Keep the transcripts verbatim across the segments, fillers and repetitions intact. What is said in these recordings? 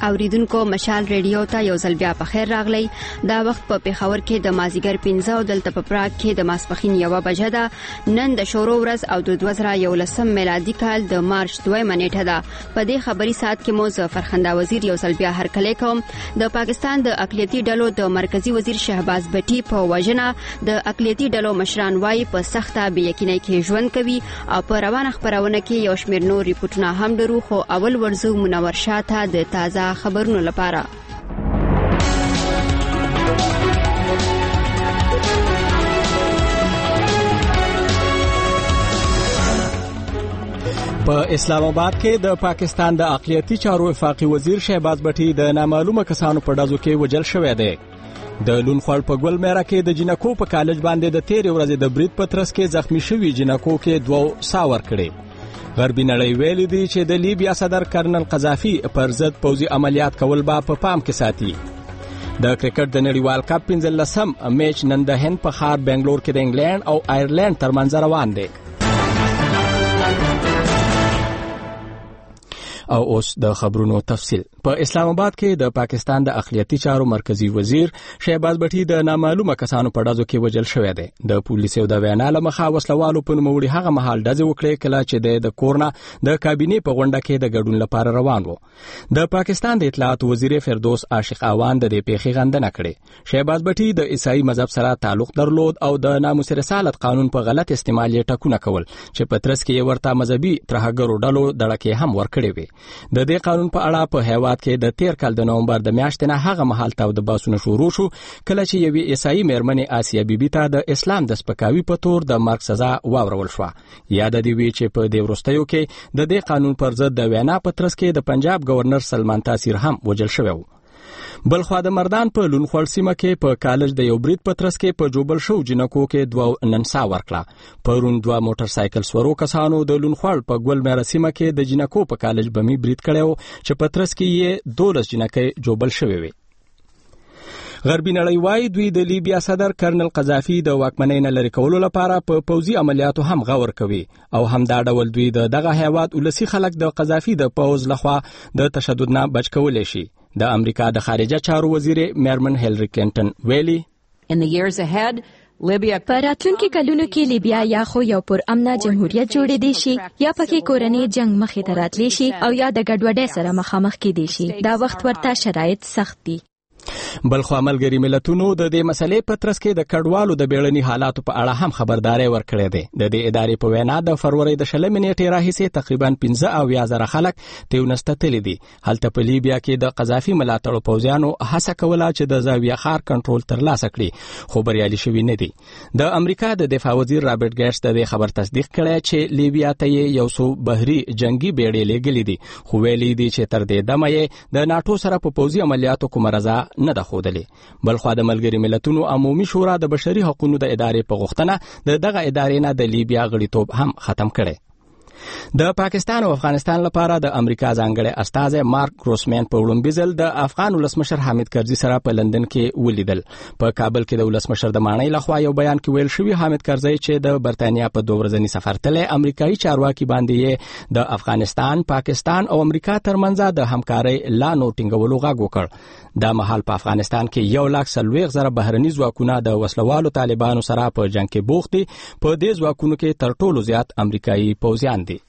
اوریدونکو مشال ریډیو ته یو ځل بیا په خیر راغلی. دا وخت په پیښور کې د مازیګر پنځه او دلته په پراګ کې د ماسپښین یوه بجه ده. نن د شورو ورځ او د دوه زره یولسم میلادي کال د مارچ دویمه نیټه ده. په دې خبري ساعت کې مو زه فرخنده وزیر یو ځل بیا هرکلی کوم. د پاکستان د اقلیتي ډلو د مرکزی وزیر شهباز بټي په وژنه د اقلیتي ډلو مشران وايي په سخته بې‌یقینۍ کې ژوند کوي او په روانه خپرونه کې یو شمېر نور ریپورټونه هم لرو. خو اول ورځو منور شاته د تازه خبرونو لپاره. په اسلام آباد کې د پاکستان د اقلیتي چارو وفاقي وزیر شهباز بټي د نامعلومه کسانو په ډزو کې وژل شوی دی. د لونخوړ په ګل میرا کې د جنکو په کالج باندې د تیرې ورځې د برید پترس کې زخمی شوی جنکو کې دوه سا ورکړي. غربي نړۍ ویلي دي چې د لیبیا صدر کرنل قذافي پر ضد پوځي عملیات کول به په پام کې ساتي. د کرکټ د نړیوال کپ پنځلسم میچ نن د هند په ښار بنگلور کې د انګلند او آیرلند ترمنځ روان دی. او اوس د خبرونو تفصیل. په اسلام آباد کې د پاکستان د اقلیتي چارو مرکزی وزیر شهباز بټي د نامعلومه کسانو په ډزو کې وژل شوی دی. د پولیسو د وینا له مخه وسلوالو په نوموړي هغه مهال ډزې وکړې کله چې د کورنا د کابینې په غونډه کې د ګډون لپاره روان وو. د پاکستان د اطلاعات وزیر فردوس عاشق اوان د دې پیښې غندنه کړې. شهباز بټي د عیسائی مذهب سره تعلق درلود او د ناموس رسالت قانون په غلط استعمال یې ټکونه کول چې په ترڅ کې ورته مذهبي ترهګرو ډلو دړکې هم ورکړې وي. د دې قانون په اړه په هیواد کې د تیر کال د نومبر د میاشتې نه هغه مهال ته د باسونو شروع شو کله چې یوې عیسائی مېرمنې آسیا بیبي ته د اسلام د سپکاوي په تور د مرګ سزا واورول شوه. یاد دی وی چې په دې وروستیو کې د دې قانون پر ضد د وینا په ترڅ کې د پنجاب گورنر سلمان تاثیر هم وژل شوی و. بلخوا د مردان په لونخوړ سیمه کې په کالج د یو برید په ترڅ کې په جوبل شو جنکو کې دوه ننسا ورکړه. پرون دوه موټر سایکل سورو کسانو د لونخوړ په ګل میرا سیمه کې د جنکو په کالج بمی برید کړو چې په ترڅ کې یې دولس جنکې جوبل شوې وي. غربي نړۍ وايي دوی د لیبیا صدر کرنل قذافي د واکمنۍ نه لرې کولو لپاره په پوځي عملیاتو هم غور کوي او هم دا ډول دوی د دغه هیواد ولسی خلک د قذافي د پوځ لخوا د تشدد نه بچ کولای شي. د امریکا د خارجه چارو وزیر میرمن هیلری کلینټن ویلي په راتلونکي کلونو کې لیبیا یا خو یو پر امنه جمهوریت جوړېدی شي یا پکې کورنۍ جنگ مخې ته راتلی شي او یا د ګډوډۍ سره مخامخ کېدی شي. دا وخت ورته شرایط سخت دي. بلخوا ملګري ملتونو د دې مسلې په ترڅ کې د کډوالو د بیړني حالاتو په اړه هم خبرداري ورکړې ده. د دې ادارې په وینا د فروری د شلمې نیټې راهیسې تقریبا پنځه اویا زره خلک تیونسته تللي دي. هلته په لیبیا کې د قذافي ملاتړو پوځیانو هڅه کوله چې د زاویه ښار کنټرول ترلاسه کړي خو بریالي شوي نه دي. د امریکا د دفاع وزیر رابرټ ګیټس د دې خبر تصدیق کړی چې لیبیا ته یو څو بحري جنگي بیړۍ لېږلي دي خو ویلي دي چې تر دې دمه یې د ناټو سره په پوځي عملیاتو کومه رضا نه ده ښودلې. بلخوا د ملګري ملتونو عمومي شورا د بشري حقوقو د ادارې په غوښتنه د دغه ادارې نه د لیبیا غړیتوب هم ختم کړي. د پاکستان او افغانستان لپاره د امریکا ځانګړي استازی مارک ګروسمن په وړاندې ځل د افغان ولسمشر حامد کرزي سره په لندن کې ولیدل. په کابل کې د ولسمشر د مانۍ لخوا یو بیان کې ویل شوی حامد کرزي چې د برتانیا په دوه ورځني سفر تله امریکایي چارواکي باندې د افغانستان، پاکستان او امریکا ترمنځ د همکارۍ لا نوټینګولو غږ وکړ. دا مهال په افغانستان کې یو لاک څلوېښت زره بهرني ځواکونه د وسلوالو طالبانو سره په جنگ کې بوخت دي. په دې ځواکونو کې تر ټولو زیات امریکایي پوځیان دي.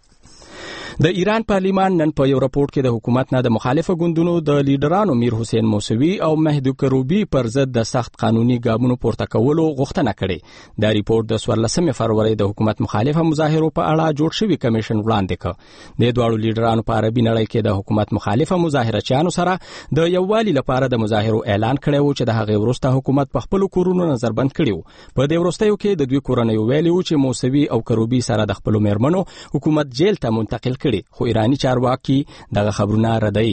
د ایران پارلیمان نن په یو راپورټ کې د حکومت نه د مخالفه ګوندونو د لیډرانو میر حسین موسوي او مهدی کروبي پر ضد د سخت قانوني ګامونو پورته کولو غوښتنه کړې. دا ریپورت د څوارلسمې فروری د حکومت مخالفه مظاهرو په اړه جوړ شوی کمیشن وړاندې کړ. د دواړو لیډرانو په عربي نړۍ کې د حکومت مخالفه مظاهرچیانو سره د یووالي لپاره د مظاهرو اعلان کړی و چې د هغې وروسته حکومت په خپل کورونو نظربند کړی و. په دې وروستیو کې د دوی کورنۍ ویلي و چې موسوي او کروبي سره د خپل میرمنو حکومت جیل ته منتقل کړي خو ایرانی چارواکي دغه خبرونه ردوي.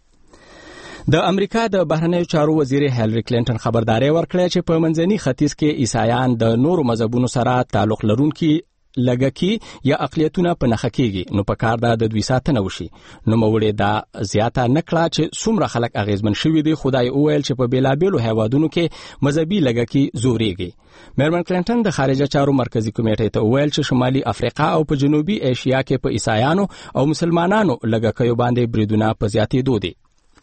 د امریکا د بهرنیو چارو وزیر هیلری کلینټن خبرداري ورکړه چې په منځني ختیځ کې عیسایان د نورو مذهبونو سره تعلق لرونکي لګکی یا اقلیتونه په نخښه کېږي نو په کار ده د دوی ساتنه وشي. نو موړې دا زیاته نکړه چې څومره خلک اغیزمن شوي دي. خدای اویل چې په بیلابیلو هیوادونو کې مذهبي لګکی زوريږي. میرمن کلینټن د خارجه چارو مرکزی کمیټې ته ویل چې شمالي افریقا او په جنوبي ایشیا کې په عیسایانو او مسلمانانو لګکیو باندې بریدونه په زیاتېدو دي.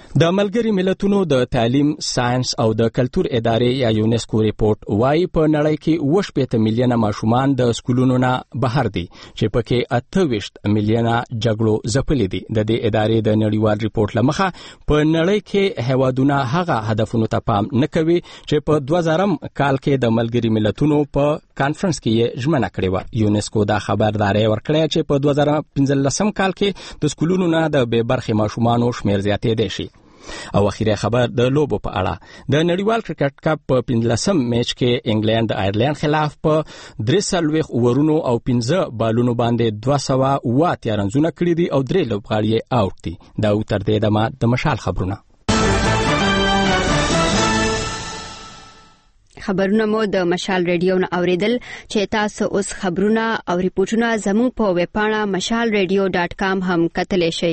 د ملګری ملتونو د تعلیم، ساينس او د کلتور ادارې یا یونسکو ریپورت وايي په نړۍ کې اووه شپېته میلیونه ماشومان د سکولونو نه بهر دي چې پکې اته ویشت میلیونه جګړو ځپلي دي. د دې ادارې د نړیوال ریپورت لمخه په نړۍ کې هیوادونه هغه هدفونو ته پام نه کوي چې په دوه زره کال کې د ملګری ملتونو په کانفرنس کې یې ژمنه کړې و. یونسکو دا خبرداري ورکړه چې په دوه زره پنځلسم کال کې د سکولونو نه د بې برخې ماشومانو شمیر زیاتېدی شي. او اخیری خبر د لوبو په اړه. د نړیوال کرکټ کپ په پنځلسم میچ کې انګلند د آیرلند خلاف په درې څلوېښت اورونو او پنځه بالونو باندې دوه سوه اووه اتیا رنزونه کړي دي او درې لوبغاړي یې آوټ دي. دا تر دې دمه د مشال خبرونه. خبرونه مو د مشال ریډیو نه اوریدل چې تاسو اوس خبرونه او ریپورتونه زموږ په ویب پاڼه مشال ریډیو ډاټ کام هم کتلی شئ.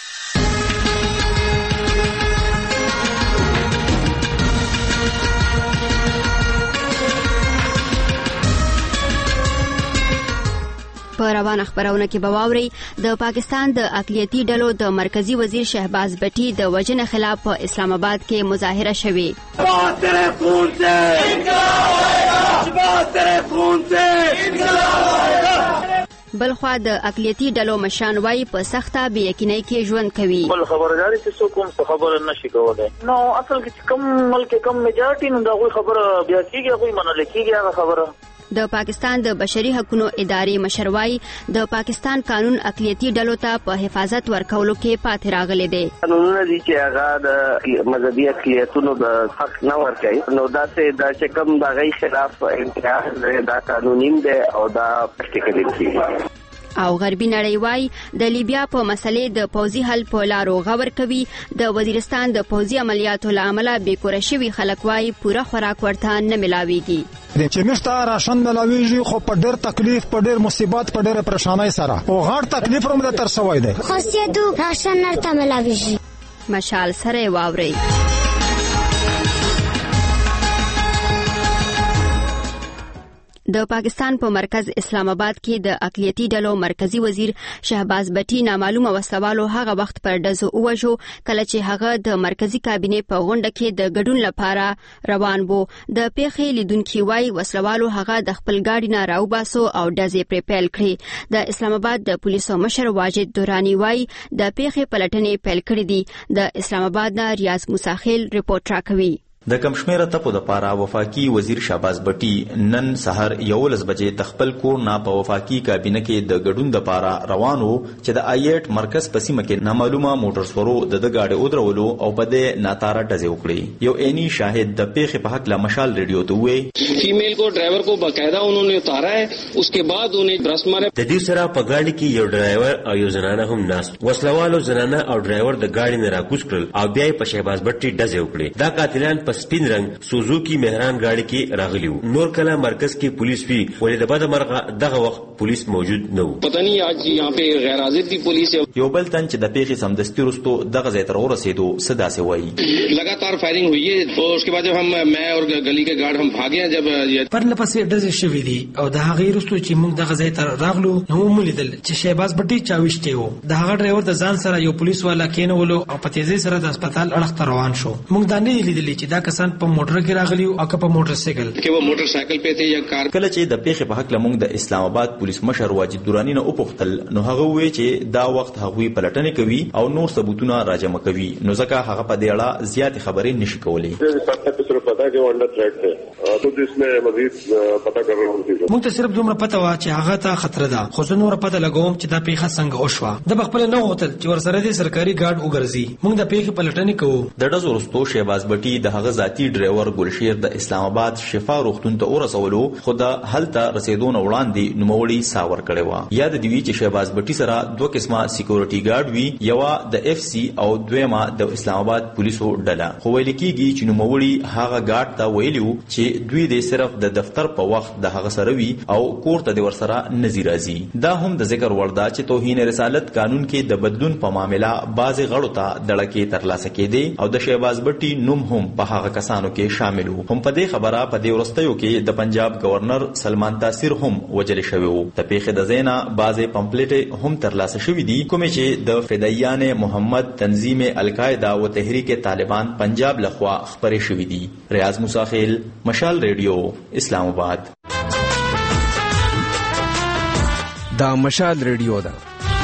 په روانه خبرونه کې به واورئ د پاکستان د اقلیتي ډلو د مرکزی وزیر شهباز بټي د وژنې خلاف په اسلام آباد کې مظاهره شوې. بلخوا د اقلیتي ډلو مشران وايي په سخته بې یقینۍ کې ژوند کوي. بل خبرداري چې څوک هم څه خبره نشي کولای. نو اصل کې کوم ملک کم میجارټي نو دا غوي خبره بیا کیږي، غوي منل کیږي هغه خبره. د پاکستان د بشري حقوقو ادارې مشروي د پاکستان قانون اقلیتي ډلو ته په حفاظت ورکولو کې پاتې راغلي دي. قانونونه دي چې هغه د مذهبي اقلیتونو د حق نه ورکوي، نو دا څه د چکم د غي خلاف امتیاز دا قانوني دی او دا پریکټیکل دي. او غربي نړۍ وايي د لیبیا په مسلې د پوځي حل په لارو غور کوي. د وزیرستان د پوځي عملیاتو لامل بې کوره شوي خلک وايي پوره خوراک ورته نه ملاويږي. چې مشته راشن ملاويږي خو په ډېر تکلیف، په ډېر مصیبت، په ډېر پریشانای سره او غاړ تکلیف هم د تر سوی دی. خاصیت راشن نرته ملاويږي. مشال سره واوري. د پاکستان په مرکز اسلام آباد کې د اقلیتي ډلو مرکزی وزیر شهباز بټي نامعلومه وسوالو هغه وخت پر ډزو ووژو کله چې هغه د مرکزی کابینې په غونډه کې د ګډون لپاره روان وو. د پیښې لیدونکو وايي وسلوالو هغه د خپل ګاډي نه راوباسو او ډزې پرې پیل کړې. د اسلام آباد د پولیسو مشر واجد دورانی وايي د پیښې پلټنې پیل کړې دي. د اسلام آباد نه ریاض موساخیل ریپورت راکوي. د کمشمیره تپو د پاره وفاقي وزیر شهباز بټي نن سحر یولس بجې تخپل کور نه په وفاقي کابینه کې د ګډون د پاره روانو چې د آیټ مرکز پسیمه کې نامعلومه موټر سورو د د گاډي ودرولو او په دې ناتاره ډزې وکړي. یو عیني شاهد د پیښې په حق لا مشال ریډیو ته وې فیمیل کو ډرایور کو باقاعده انہوں نے اتارا ہے، اس کے بعد انہیں برس مارے. د دې سره په گاډي کې یو ډرایور او یو زنانه هم ناس وسلوالو زنانه او ډرایور د گاډي نه راکوز کړل او بیا په شهباز بټي ډزې وکړي. دا قاتلان په سپین رنگ سوزوکی مهران گاڑی کې راغلی وو. نور کله مرکز کې پولیس وی ولې د بده مرغه دغه وخت پولیس موجود نه وو. پتہ نه اج یہاں پہ غیر حاضر دی پولیس. یو بل تن چې د پیښې سمدستي رستو دغه ځای تر ورسېدو صدا سے وایي لگاتار فائرنگ ہوئی ہے اور اس کے بعد جب ہم میں اور گلی کے گارڈ ہم بھاگے ہیں جب پر لپسې ډزې شوې دي او د هغې رستو چې موږ دغه ځای تر راغلو نو ولیدل چې شهباز بټي چاويشته وو. د هغه ډرایور د ځان سره یو پولیس والا کېنولو او په تیزی سره د هسپتال اړخ ته روان شو. موږ دا نه لیدل چې دا کسان په موټر کې راغلي او که په موټر سایکل کې و موټر سایکل په ته یا کار. کله چې د پیښې په حق لمونږ د اسلام آباد پولیس مشر واجد دورانی نه وپوښتل نو هغه وی چې دا وخت هغوی پلټنې کوي او نور ثبوتونه راجمع کوي، نو ځکه هغه په دې اړه زیات خبرې نشي کولای. موږ ته صرف دومره پته و چې هغه ته خطر ده، خو زه نور پته لګوم چې دا پیښه څنګه وشوه. د بخپل نه غوښتل چې ورسره د سرکاري ګارد وګرځي. موږ د پیښې پلټنې کوو. د ډزو وروسته شهباز بټي د هغه ذاتی ډرایور ګلشیر د اسلام آباد شفا روغتون ته ورسولو، خو د هلته رسیدو نه وړاندې نوموړي ساور کړی و. یاد دی چې شهباز بټي سره دوه قسمه سکیورټي ګارد وی، یو د اف سی او دویمه د اسلام آباد پولیسو ډله. خو ویل کېږي چې نوموړي هغه ګارد ته ویلو چې دوی د صرف د دفتر په وخت د هغه سره وی او کور ته د ورسره نزي راځي. دا هم د ذکر وړ ده چې توهین رسالت قانون کې د بدلون په معاملې بعض غړو ته دړکې ترلاسه کېدې او د شهباز بټي نوم هم په هغه هغه کسانو کې شامل وو. هم په دې خبره په دې ورستیو کې د پنجاب گورنر سلمان تاثیر هم وجل شوی وو. د پیښې د زینا بعضې پمفلیټ هم ترلاسه شوي دي کومې چې د فدایان محمد تنظیم القاعده او تحریک طالبان پنجاب لخوا خپرې شوي دي. ریاض موسیخیل، مشال ریډیو، اسلام آباد. دا مشال ریډیو ده.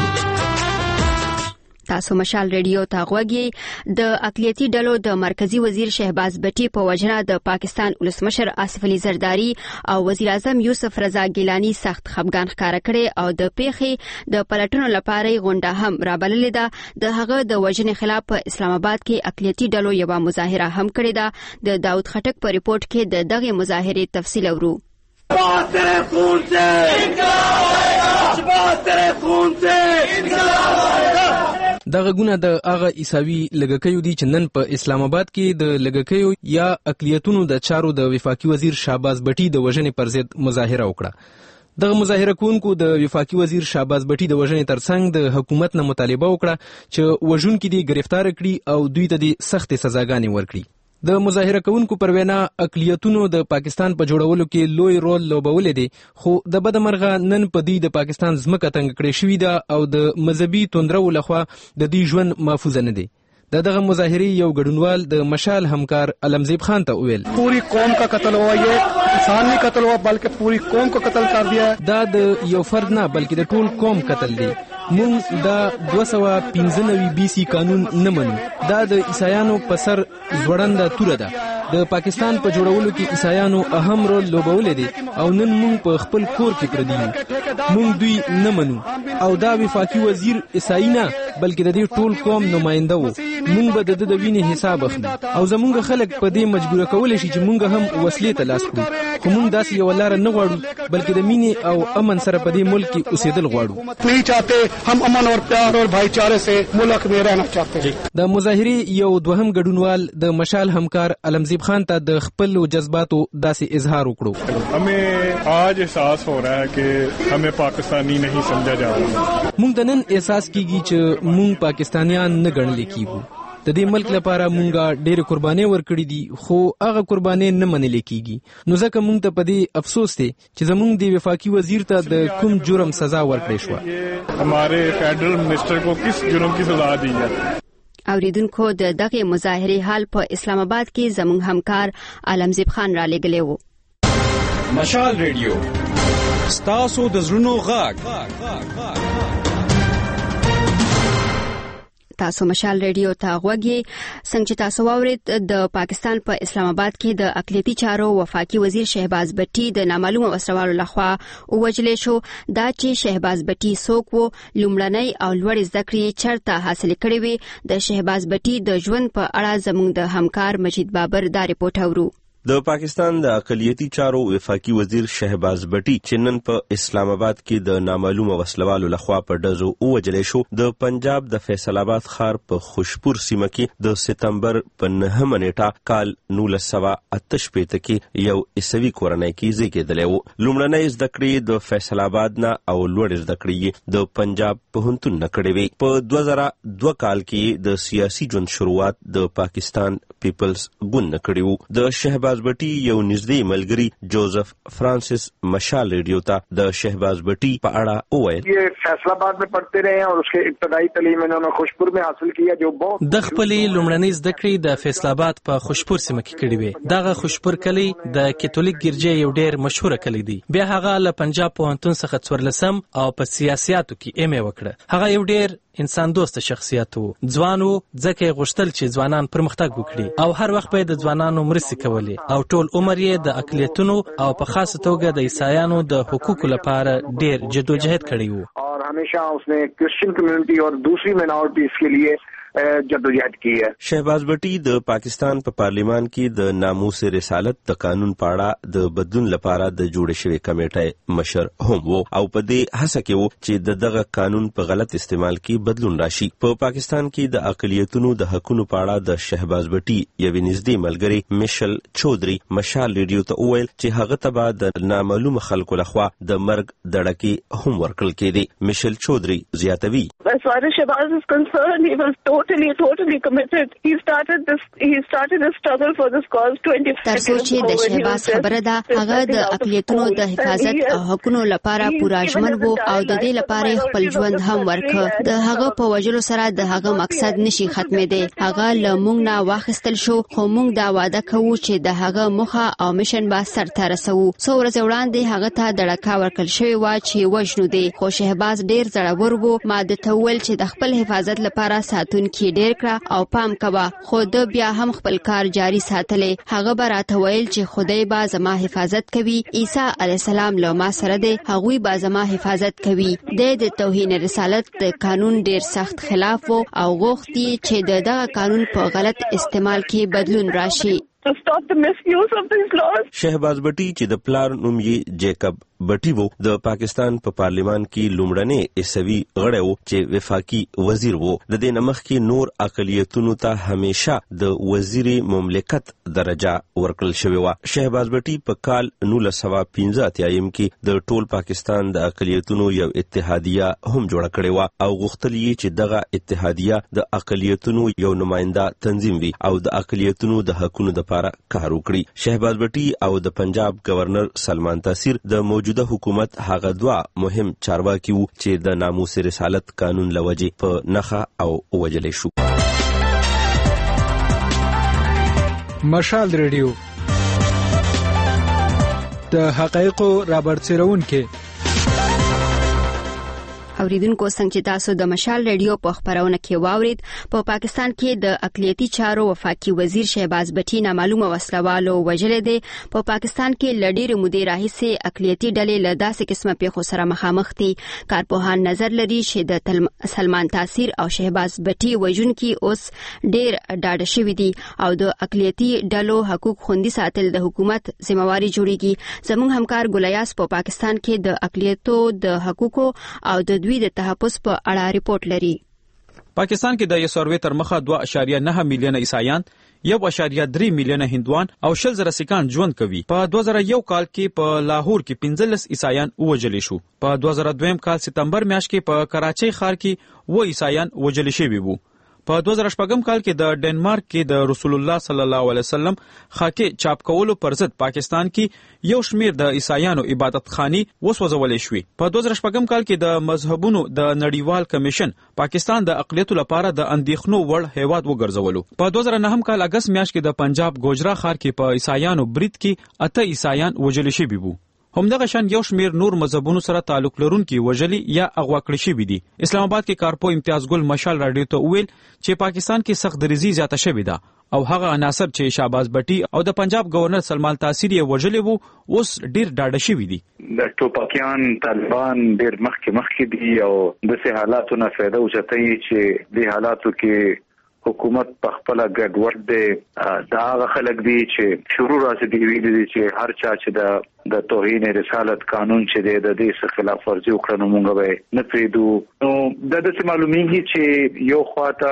تاسو مشال ریډیو ته غوږی. د اقلیتي ډلو د مرکزی وزیر شهباز بټي په وجنه د پاکستان ولسمشر آصف علي زرداری او وزیر اعظم یوسف رضا ګیلانی سخت خفګان ښکاره کړي او د پیښې د پلټنو لپاره غونډه هم رابللې ده. د هغه د وجنې خلاف په اسلام آباد کې اقلیتي ډلو یوه مظاهره هم کړې ده. د داود خټک په ریپورت کې د دغه مظاهرې تفصیل اورو. شباب تیرے خون سے انقلاب آئے گا، شباب تیرے خون سے انقلاب آئے گا. دا غږونه د هغه عیساوي لږکیو دي چې نن په اسلام آباد کې د لږکیو یا اقلیتونو د چارو د وفاقي وزیر شهباز بټي د وژنې پر ضد مظاهره وکړه. دغه مظاهره کوونکو د وفاقي وزیر شهباز بټي د وژنې ترڅنګ د حکومت نه مطالبه وکړه چې وژونکي دي گرفتار کړي او دوی ته د سختې سزاګانې ورکړي. د مظاهره کوونکو پر وینا اقلیتونو د پاکستان په جوړولو کې لوی رول لوبولی دی، خو د بده مرغه نن په دې د پاکستان ځمکه تنګ کړې شوې ده او د مذهبي توندرو لخوا د دې ژوند محفوظ نه دی. د دغه مظاهرې یو ګډونوال د مشال همکار علمزیب خان ته وویل پوری قوم کا قتل ہوا، یہ انسان نہیں قتل ہوا بلکہ پوری قوم کو قتل کر دیا. دا د یو فرد نه بلکې د ټول قوم قتل دی. مونږ دا دوه سوه پنځه نوي بي سي قانون نه منو. دا د عیسایانو په سر ځوړنده توره ده. د پاکستان په جوړولو کې عیسایانو اهم رول لوبولی دی او نن مونږ په خپل کور کې پردي یو. مونږ دوی نه منو او دا وفاقي وزیر عیسائی نه بلکې د دې ټول قوم نماینده و. مونږ به د د وینې حساب اخلو او زمونږ خلک په دې مجبوره کولی شي چې مونږ هم وسلې ته لاس کړو. خو مونږ داسې یوه لاره نه غواړو بلکې د مینې او امن سره په دې ملک کې اوسېدل غواړو. نہیں چاہتے ہم امن اور پیار اور بھائی چارے سے ملک میں رہنا چاہتے ہیں. د مظاهرې یو دوهم ګډونوال د مشال همکار علمزیب خان ته د خپل جذباتو داسې اظهار وکړو. ہمیں آج احساس ہو رہا ہے کہ ہمیں پاکستانی نہیں سمجھا جا رہا. مونږ د نن احساس کیږي چې مونږ پاکستانیان نه ګڼل کیږو. د دې ملک لپاره مونږه ډېر قرباني ورکړي دي خو هغه قرباني نه منل کیږي. نو ځکه مونږ ته په دې افسوس دی چې زمونږ د وفاقي وزیر ته د کوم جرم سزا ورکړې شو. ہمارے فیڈرل منسٹر کو کس جرم کی سزا دی ہے. اوریدونکو د دغه مظاهرې حال په اسلام آباد کې زموږ همکار علمزیب خان را لګلې وو. مشال ریډیو ستاسو د زړونو غږ. تاسو مشال ریډیو ته غوږی. څنګه چې تاسو واورید د پاکستان په اسلام آباد کې د اقلیتي چارو وفاقي وزیر شهباز بټي د نامعلومه وسلوالو لخوا ووجلې شو. دا چې شهباز بټي څوک و، لومړنۍ او لوړې زده کړې چېرته حاصلې کړې وې. د شهباز بټي د ژوند په اړه زموږ د همکار مجید بابر دا ریپورټ اورو. د پاکستان د اقلیتي چارو وفاقي وزیر شهباز بټي چې نن په اسلام آباد کې د نامعلومه وسلوالو لخوا په ډزو ووجلې شو. د پنجاب د فیصل آباد ښار په خوشپور سیمه کې د ستمبر په نهمه نیټه کال نولس سوه اته شپېته کې یو عیسوي کورنۍ کې زیږېدلی و. لومړنۍ زده کړې د فیصل آباد نه او لوړې زده کړې یې د پنجاب پوهنتون نه کړې وې. په دوه زره دوه کال کې د سیاسي ژوند شروعات د پاکستان پیپلز ګوند نه کړی و. د شهباز بټي یو نږدې ملګري جوزف فرانسس مشال ریډیو ته د شهباز بټي په اړه وویل. یہ فیصل آباد میں پڑھتے رہے اور اس کے ابتدائی تعلیم انہوں نے خوشپور میں حاصل کیا جو بہت د خپلې لومړنۍ زده کړې د فیصل آباد په خوشپور سیمه کې کړې وې. دغه خوشپور کلی د کاتولیک ګرجې یو ډېر مشهوره کلی دی. بیا هغه له پنجاب پوهنتون څخه څوارلسم او په سیاسياتو کې ایم اے وکړه. هغه یو ډېر انسان دوست شخصیت وو. ځوان وو ځکه یې غوښتل چې ځوانان پرمختګ وکړي او هر وخت به د ځوانانو مرستې کولې او ټول عمر یې د اقلیتونو او په خاصه توګه د عیسایانو د حقوقو لپاره ډېر جدوجہد کړی وو. اور ہمیشہ اس نے کرسچن کمیونٹی اور دوسری مائنورٹیز کے لیے جدوجہد کی ہے. شهباز بټي د پاکستان په پا پارلیمان کې د ناموس رسالت د قانون په اړه د بدلون لپاره د جوړ شوی کمیټې مشر هم وو او په دې هڅه کې وو چې د دغه قانون په غلط استعمال کې بدلون راشي. په پاکستان کې د اقلیتونو د حقوقو په اړه د شهباز بټي یو نږدې ملګری مشل چودري مشال ریډیو ته وویل چې هغه ته به د نامعلوم خلکو لخوا د مرګ دړکې هم ورکړل کېدې. مشل چودري زیاتوي. As far as Shehbaz is concerned, he was totally totally totally committed. He started this he started the struggle for this cause twenty-five تر څو چې د شهباز خبره ده هغه د اقلیتونو د حفاظت او حقوقو لپاره پوره ژمن وو او د دې لپاره خپل ژوند هم ورکړ. د هغه په وجلو سره د هغه مقصد نشي ختمېدی. هغه له موږ نه واخیستل شو خو موږ دا وعده کوو چې د هغه مخه او مشن به سرته رسوو. څو ورځې وړاندې هغه ته دړکه ورکړل شوې وه چې وژنو دی خو شهباز ډېر زړور وو. ما د ته وویل چې د خپل حفاظت لپاره ساتونکي ډېر کړه او پام کوه خو د بیا هم خپل کار جاري ساتلی. هغه به راته ویل چې خدای به زما حفاظت کوي. عیسی علیه السلام له ما سره دی هغوی به زما حفاظت کوي. د د توهین رسالت د قانون ډېر سخت خلاف وو او غوښتي چې د دغه قانون په غلط استعمال کې بدلون راشي. To stop the misuse of these laws. شهباز بټي چې د پلار نوم یې جیکب بټي وو د پاکستان په پا پارلیمان کې لومړنی عیسوي غړی وو چې وفاقي وزیر وو. د دې نمخ کې نور اقلیتونو ته همیشه د وزیر مملکت درجه ورکړل شوې وه. شهباز بټي په کال نولس سوه پنځه اتیا کې د ټول پاکستان د اقلیتونو یو اتحادیه هم جوړه کړې وه او غوښتل یې چې دغه اتحادیه د اقلیتونو یو نماینده تنظیم وي او د اقلیتونو د حقوقو د لپاره کار وکړي. شهباز بټي او د پنجاب گورنر سلمان تاثیر د موجوده حکومت هغه دوا مهم چارواکي وو چې د ناموس رسالت قانون لوجه په نخا او وجلې شو. مشال ریډیو د حقایقو رابرسېرون کې اوریدونکو څنګه چې تاسو د مشال ریډیو په خبرونه کې واورید په پا پاکستان کې د اقلیتي چارو وفاقي وزیر شهباز بټي نامعلومه وسلوالو وجلې دي. په پا پاکستان کې لډیر مودې راهیسې اقلیتي ډلې له داسې قسمه پیښو سره مخامخ دي. کارپوهان نظر لري چې د سلمان تاثیر او شهباز بټي وژونکي اوس ډیر ډاډه شوي دي او د اقلیتي ډلو حقوق خوندي ساتل د حکومت ذمہواری جوړیږي. زموږ همکار ګلیاس په پا پاکستان کې د اقلیتو د حقوقو او د دوی د تحفظ په اړه ریپورت لري. پاکستان کې د یو سروې تر مخه دوه اعشاریه نه میلیونه عیسایان، یو اعشاریه درې میلیونه هندوان او شل زره سیکان ژوند کوي. په دوه زره یو کال کې په لاهور کې پنځلس عیسایان وژل شو. په دوه زره دوه کال سپتمبر میاشت کې په کراچۍ ښار کې و عیسایان وژل شوي وو. په دوه زره شپږم کال کې د ډنمارک کې د رسول الله صلی الله علیه وسلم خاکه چاپ کولو پر ضد پاکستان کې یو شمیر د عیسایانو عبادت خاني وسوځولې شوې. په دوه زره شپږم کال کې د مذهبونو د نړیوال کمیشن پاکستان د اقلیتو لپاره د اندېښنو وړ هیواد وګرځولو. په دوه زره نهم کال اگست میاشت کې د پنجاب ګوجرا ښار کې په عیسایانو برید کې اته عیسایان وژل شوي وو. همدغه شان یو شمیر نور مذهبونو سره تعلق لرونکي وژلي یا اغوا کړی شوي دي. اسلام آباد کې کارپو امتیاز ګل مشال راډیو ته ویل چې پاکستان کې سخت دریزي زیاته شوې ده او هغه عناصر چې شهباز بټي او د پنجاب گورنر سلمان تاثیر یې وژلي وو اوس ډیر ډاډه شوي دي. د ټوپکیان طالبان ډیر مخکې مخکې دي او د سه حالاتو نه فائدہ اوچتای چې د حالاتو کې حکومت په خپل ګډوډ دی. دا هغه خلک دي چې شروع راځي دی ویل دي چې هر چا چې د د توهین رسالت قانون چې د دې څخه خلاف ورزي وکړي نو موږ به نه پریدو. نو د دې معلومیږي چې یو خواته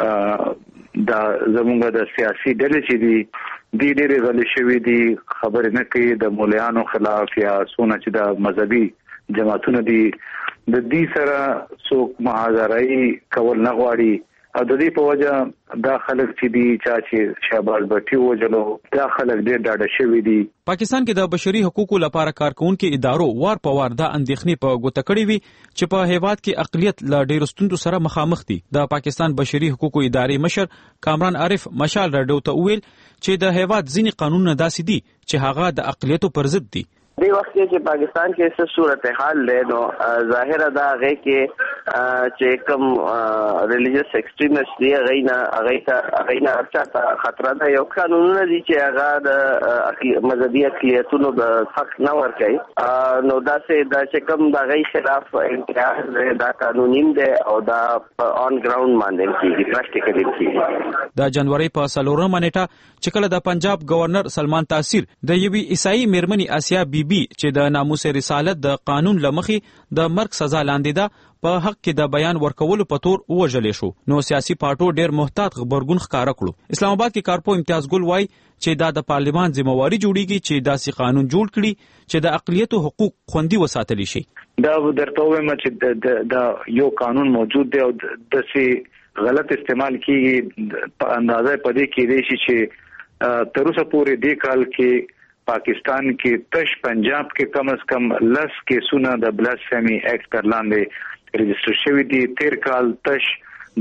د زموږ د سیاسي ډلې چې دي د ډېرې غلې شوې دي خبرې نه کوي د مولانو خلاف یا سونه چې د مذهبي جماعتونو دي د دې سره څوک محاذري کول نه غواړي او د دې په وجه دا خلک چې دي چې شهباز بټي وجلو دا خلک ډېر ډاډه شوي دي. پاکستان کې د بشري حقوقو لپاره کارکونکو ادارو وار په وار دا اندېښنې په ګوته کړې وي چې په هیواد کې اقلیت له ډېرو ستونزو سره مخامخ دي. د پاکستان بشري حقوقو ادارې مشر کامران عارف مشال راډیو ته ویل چې د هیواد ځینې قانونونه داسې دي چې هغه د اقلیتو پر ضد دي. دی وخت کې چې پاکستان کې څه صورتحال دی نو ظاهر ده هغه کې چې کوم ریلیجیس ایکستریمست دی غینا غیتا غینا ارچا خطر ده. یو قانونونه دي چې هغه د مذهبي اقلیتونو د حق نه ورکوي نو دا سه دا چې کوم د غي خلاف انتهاء دا قانونین دی او دا اون ګراوند باندې کیږي پریکټیکلی کیږي. د جنوري په څلورمه نیټه چې کله د پنجاب گورنر سلمان تاثیر د یوې عیسائی میرمنې آسیا بی بی چې د ناموس رسالت د قانون لمخې د مرګ سزا لاندې ده په حق کې د بیان ورکولو په تور وژلې شو. نو سیاسي پارټو ډېر محتاط خبرګون ښکارا کړو. اسلام آباد کې کارپو امتیاز ګل وای چې دا د پارلیمان ذمہواری جوړیږي چې داسې قانون جوړ کړي چې د اقلیتو حقوق خوندي وساتل شي. دا درته وایم چې دا یو قانون موجود دی او د سي غلط استعمال کیږي په اندازه پدې کې دی چې تر اوسه پورې د کال کې پاکستان کې تش پنجاب کې کم از کم لس کیسونه د بلاسفیمی ایکټ تر لاندې رجسټر شوی دي. تیر کال تش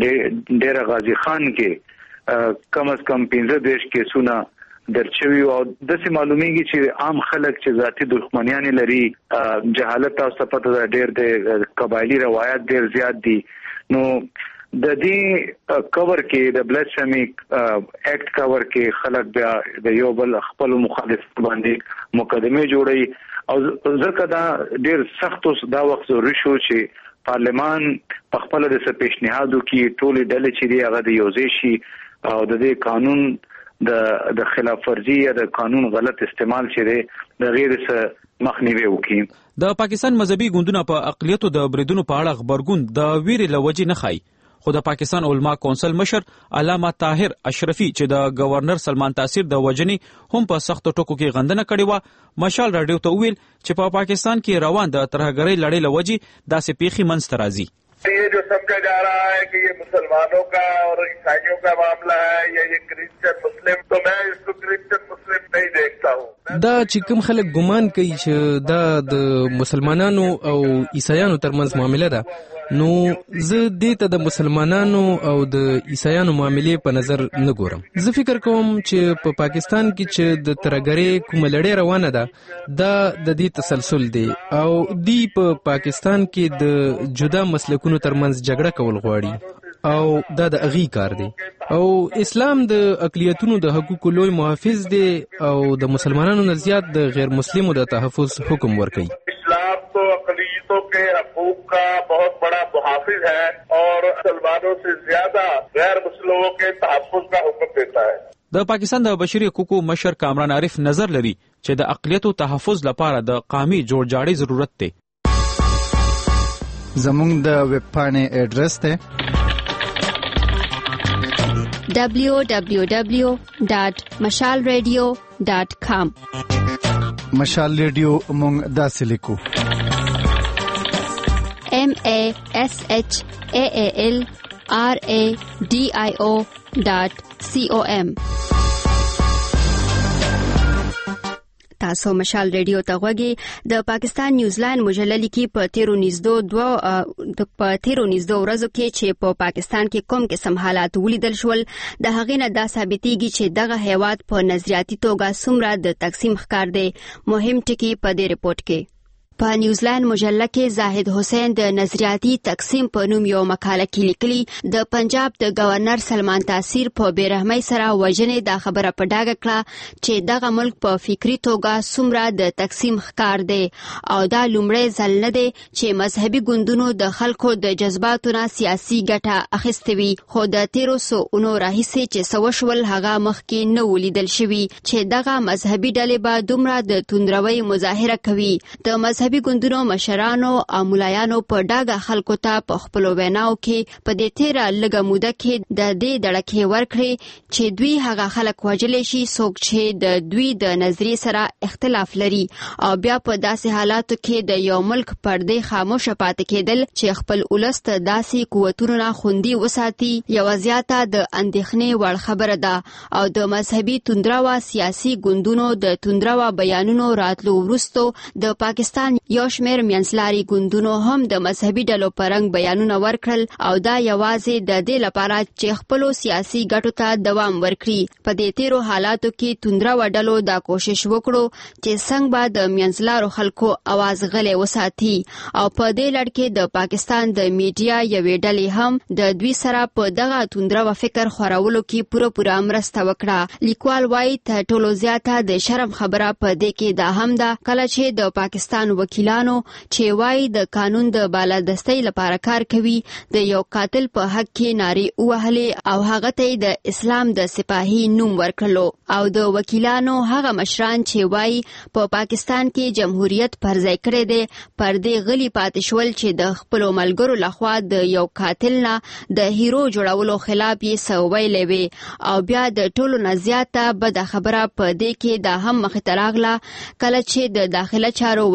د ډیر غازی خان کې کم از کم پنځه دیش کیسونه درچوي او د څه معلومیږي چې عام خلک چې ذاتی دښمنیان لري جهالت او صفته ډېر د قبایلی روایت ډېر زیات دي. نو د دې کور کې د بلاسفیمی ایکټ کور کې خلک بیا د یو بل خپل مخالف باندې مقدمه جوړي او ځکه دا ډېر سخت اوس دا وخت ضروري شو چې پارلمان په خپل د پیشنهادو کې ټولې ډلې چې دی هغه د یوځای شي او د دې قانون د د خلاف ورزي یا د قانون غلط استعمال چې دی د غیر څه مخنیوي وکړي. د پاکستان مذهبي ګوندونو په اقلیتو د بریدونو په اړه خبرګون د ویرې لوجې نه خای، خو د پاکستان علما کونسل مشر علامه طاهر اشرفي چې د گورنر سلمان تاثیر د وجنې هم په سختو ټکو کې غندنه کړې و، مشال رادیو ته ویل چې په پاکستان کې روان د ترهګرۍ لړۍ لوجې داسې پیښې منځته راځي. ये जो समझा जा रहा है कि ये मुसलमानों का और ईसाइयों का मामला है या ये क्रिश्चियन मुस्लिम, तो मैं इसको क्रिश्चियन मुस्लिम नहीं देखता हूँ. دا چې کوم خلک ګمان کوي چې دا د مسلمانانو او عیسایانو ترمنځ معامله ده، نو زه دې ته د مسلمانانو او د عیسایانو معاملې په نظر نه ګورم. زه فکر کوم چې په پاکستان کې چې د ترهګرۍ کومه لړۍ روانه ده دا د دې تسلسل دی او دی په پا پاکستان کې د جدا مسلکونو ترمنځ جګړه کول غواړي او دا د اغي کار دی او اسلام د اقلیتونو د حقوقو لوی محافظ دی او د مسلمانانو نه زیات د غیر مسلمو د تحفظ حکم ورکوي. اسلام تو اقلیتوں کے حقوق کا بہت بڑا محافظ ہے اور مسلمانوں سے زیادہ غیر مسلموں کے تحفظ کا حکم دیتا ہے. د پاکستان د بشري حقوقو مشر کامران عارف نظر لري چې د اقلیتو تحفظ لپاره د قومي جوړجاړي ضرورت دی. زموږ د ویب پاڼې اډرس ته دبلیو دبلیو دبلیو ډاٹ مشال ریډیو ډاٹ کام. مشال ریډیو مونږ داسې لیکو ایم ای ایس ایچ ای ای ایل آر ای ډي آی او ډاٹ سی او ایم. تاسو مشال ریډیو ته غوږی. د پاکستان نیوزیلند مجله لیکي په تیرو نږدو دوه د په تیرو نږدو ورځو کې چې په پاکستان کې کوم قسم حالات ولیدل شول د هغې نه دا ثابتېږي چې دغه هیواد په نظریاتي توګه څومره د تقسیم ښکار دی. مهم ټکي په دې رپورت کې. په نیوزیلند مجله کې زاهد حسین د نظریاتي تقسیم په نوم یو مقاله کې لیکلي د پنجاب د گورنر سلمان تاثیر په بیرحمۍ سره وژنې دا خبره په ډاګه کړه چې دغه ملک په فکری توګه څومره د تقسیم ښکار دی او دا لومړی ځل نه دی چې مذهبي ګوندونو د خلکو د جذباتو نه سیاسي ګټه اخیستې وي، خو د تیرو څو اونو راهیسې چې څه وشول هغه مخکې نه ولیدل شوي چې دغه مذهبي ډلې به دومره د توندروۍ مظاهره کوي. د مذهبي ګوندونو مشرانو او ملایانو په ډاګه خلکو ته په خپلو ویناو کې په دې تیره لږه موده کې د دې دړکې ورکړې چې دوی هغه خلک وژلی شي څوک چې د دوی د نظریې سره اختلاف لري او بیا په داسې حالاتو کې د یو ملک پردې خاموشه پاتې کېدل چې خپل ولس ته داسې قوتونو نه خوندي وساتي یوه زیاته د اندېښنې وړ خبره ده او د مذهبي توندروه سیاسي ګوندونو د توندروه بیانونو راتلو وروستو د پاکستان یو شمېر منځلاري ګوندونو هم د مذهبي ډلو په رنګ بیانونه ورکړل او دا یوازې د دې لپاره چې خپلو سیاسي ګټو ته دوام ورکړي. په دې تیرو حالاتو کې توندروه ډلو دا کوشش وکړو چې څنګه به د منځلارو خلکو اواز غلی وساتي او په دې لړ کې د پاکستان د میډیا یوې ډلې هم د دوی سره په دغه توندروه فکر خورولو کې پوره پوره مرسته وکړه. لیکوال وایي تر ټولو زیاته د شرم خبره په دې کې دا هم ده کله چې د پاکستان وکیلانو چې وایي د قانون د بالادستۍ لپاره کار کوي د یو قاتل په حق کې نارې ووهلې او هغه ته د اسلام د سپاهي نوم ورکړلو او د وکیلانو هغه مشران چې وایي په پاکستان کې جمهوریت پر ځای کړی دی پر دې غلي پاتې شول چې د خپلو ملګرو لخوا د یو قاتل نه د هیرو جوړولو خلاف یې څه ویلی وي او بیا د ټولو نه زیاته بده خبره په دې کې دا هم مخې ته راغله کله چې د داخله چارو وزیر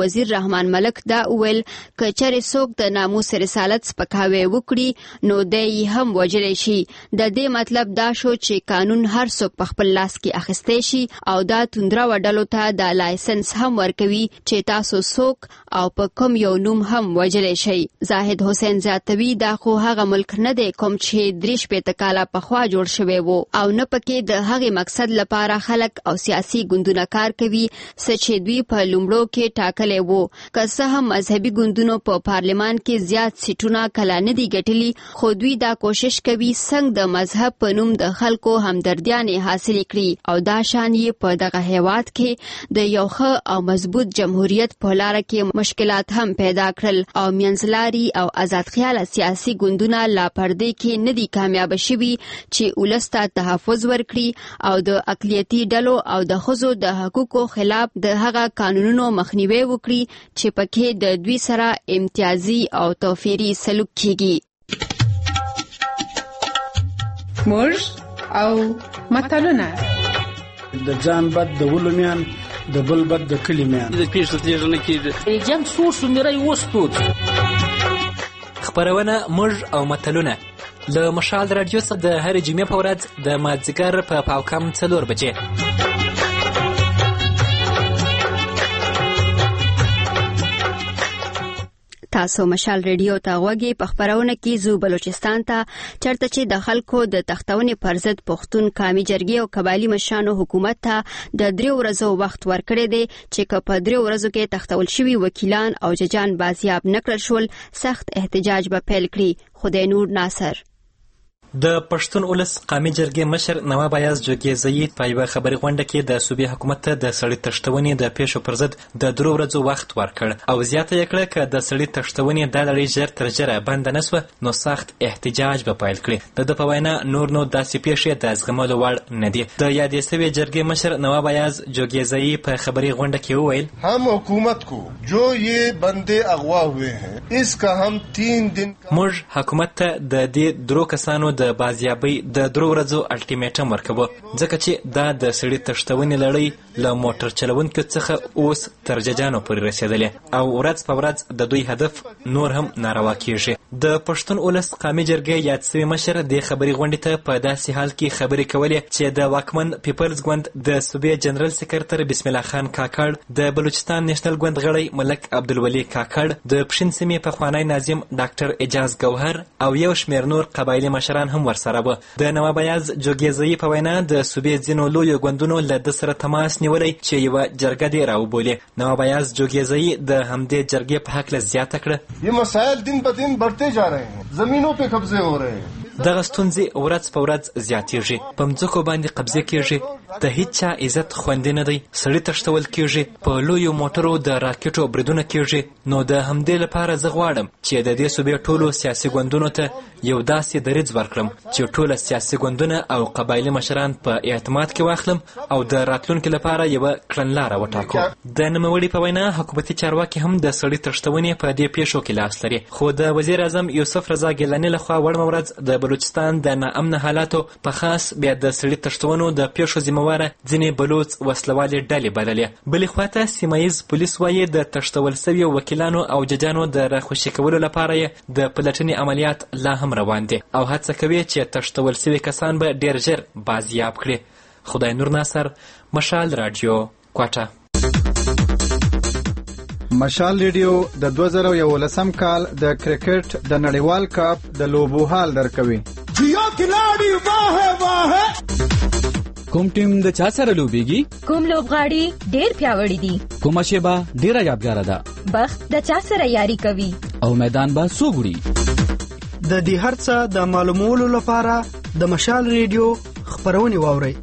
رحمان ملک دا وویل که چېرې څوک د ناموس رسالت سپکاوی وکړي نو دی یې هم وژلی شي. د دې مطلب دا شو چې قانون هر څوک په خپل لاس کې اخیستی شي او دا توندروه ډلو ته دا لایسنس هم ورکوي چې تاسو څوک او په کوم یو نوم هم وژلی شئ. زاهد حسین زیاتوي دا خو هغه ملک نه دی کوم چې درې شپېته کاله پخوا جوړ شوی و او نه پکې د هغې مقصد لپاره خلک او سیاسي ګوندونه کار کوي څه چې دوی په لومړو کې ټاکلی وو. که څه هم مذهبي ګوندونو په پارلمان کې زیات سیټونه کله نه دي ګټلي خو دوی دا کوشش کوي څنګه د مذهب په نوم د خلکو همدردیانې حاصلې کړي او دا شان یې په دغه هیواد کې د یو ښه او مضبوط جمهوریت په لاره کې مشکلات هم پیدا کړل او منځلاري او آزاد خیاله سیاسي ګوندونه لا پردې کې نه دي کامیابه شوي چې ولس ته تحفظ ورکړي او د اقلیتي ډلو او د ښځو د حقوقو خلاف د هغه قانونونو مخنیوي وکړي چې پکې د دوی سره امتیازي او توفیري سلوک کیږي. موږ او متلونه د ځان بد د ولومیان د بل بد د کلمیان د پیښو تیژنه کې د جنگ سور سومري وستود خبرونه موږ او متلونه له مشال رادیو څخه د هر جمعې په ورځ د مازدیګر په پاوکم څلور بجې. تاسو مشال ریډیو ته غوږی په خبرونه کې زو بلوچستان ته چرته چې د خلکو د تختونې پر ضد پښتون قومي جرګې او قبایلي مشرانو حکومت ته د دریو ورځو وخت ورکړی دی چې که په دریو ورځو کې تختول شوي وکیلان او ججان بازیاب نه کړل شول سخت احتجاج به پیل کړي. خدای نور ناصر د پښتون ولس قومي جرګې مشر نواب ایاز جوګیزئی په یوه خبري غونډه کې د صوبې حکومت ته د سړي تښتونې د پیښو پر ضد د درو ورځو وخت ورکړ او زیاته یې کړه که د سړي تښتونې دا لړۍ ژر تر ژره بنده نه سوه نو سخت احتجاج به پیل کړي. د ده په وینا نور نو داسې پیښې د زغملو وړ نه دي. د یادې سوې جرګې مشر نواب ایاز جوګیزئی په خبري غونډه کې وویل هم حکومت کو جو یہ بندے اغوا ہوئے ہیں اس کا هم تین دن موږ حکومت ته د دې درو کسانو د د بازیابۍ د درو ورځو الټیمیټم ورکوه ځکه چې دا د سړي تښتونې لړۍ له موټر چلونکو څخه اوس تر ججانو پورې رسېدلې او ورځ په ورځ د دوی هدف نور هم ناروا کیږي. د پښتون ولس قومي جرګې یاد سوي مشر د خبري غونډې ته په داسې حال کې خبرې کولې چې د واکمن پیپلز ګوند د صوبې جنرال سکرټر بسم الله خان کاکړ، د بلوچستان نیشنل ګوند غړی ملک عبدالولي کاکړ، د پښین سیمې پخوانی ناظم ډاکټر اعجاز ګوهر او یو شمېر نور قبایلي مشران هم ورسره وه. د نواب ایاز جوګیزئی په وینا د صوبې ځینو لویو ګوندونو له ده سره تماس نیولی چې یوه جرګه دې راوبولې. نواب ایاز جوګیزئی د همدې جرګې په هکله زیاته کړه یہ مسائل دن بدن بڑھتے جا رہے ہیں، زمینوں پہ قبضے ہو رہے ہیں. دغه ستونزې ورځ په ورځ زیاتېږي، په مځکو باندې قبضې کېږي، د هیڅ چا عزت خوندي نه دی، سړي تښتول کېږي، په لویو موټرو د راکټو بریدونه کېږي. نو د همدې لپاره زه غواړم چې د دې صوبې ټولو سیاسي ګوندونو ته یو داسې دریځ ورکړم چې ټوله سیاسي ګوندونه او قبایلي مشران په اعتماد کې واخلم او د راتلونکي لپاره یوه کړنلاره وټاکو. د نوموړي په وینا حکومتي چارواکي هم د سړي تښتونې په دې پیښو کې لاس لري، خو د وزیر اعظم یوسف رضا ګیلاني لخوا وړمه ورځ د بلوچستان د ناامنه حالاتو په خاص بیا د سړي تښتونو د پیښو ذمهواره ځینې بلوڅ وسلوالې ډلې بللې. بلې خواته سیمه ییز پولیس وایي د تښتول سویو وکیلانو او ججانو د راخوشي کولو لپاره یې د پلټنې عملیات لا هم روان دي او هڅه کوي چې تښتول سوي کسان به ډېر ژر بازیاب کړي. خدای نور ناصر، مشال رادیو، کوټه. مشال ریډیو د دوه زره یولسم کال د کرکټ د نړیوال کپ د لوبو حال درکوي. جیو کلاڑی واہ واہ. کوم ټیم د چا سره لوبيږي؟ کوم لوبغاړي ډېر پیاوړي دي؟ کومه شیبه ډېره یادګاره ده؟ بخت د چا سره یاري کوي؟ او میدان به څوک وړي؟ د دې هر څه د معلومولو لپاره د مشال ریډیو خبرونه واورئ.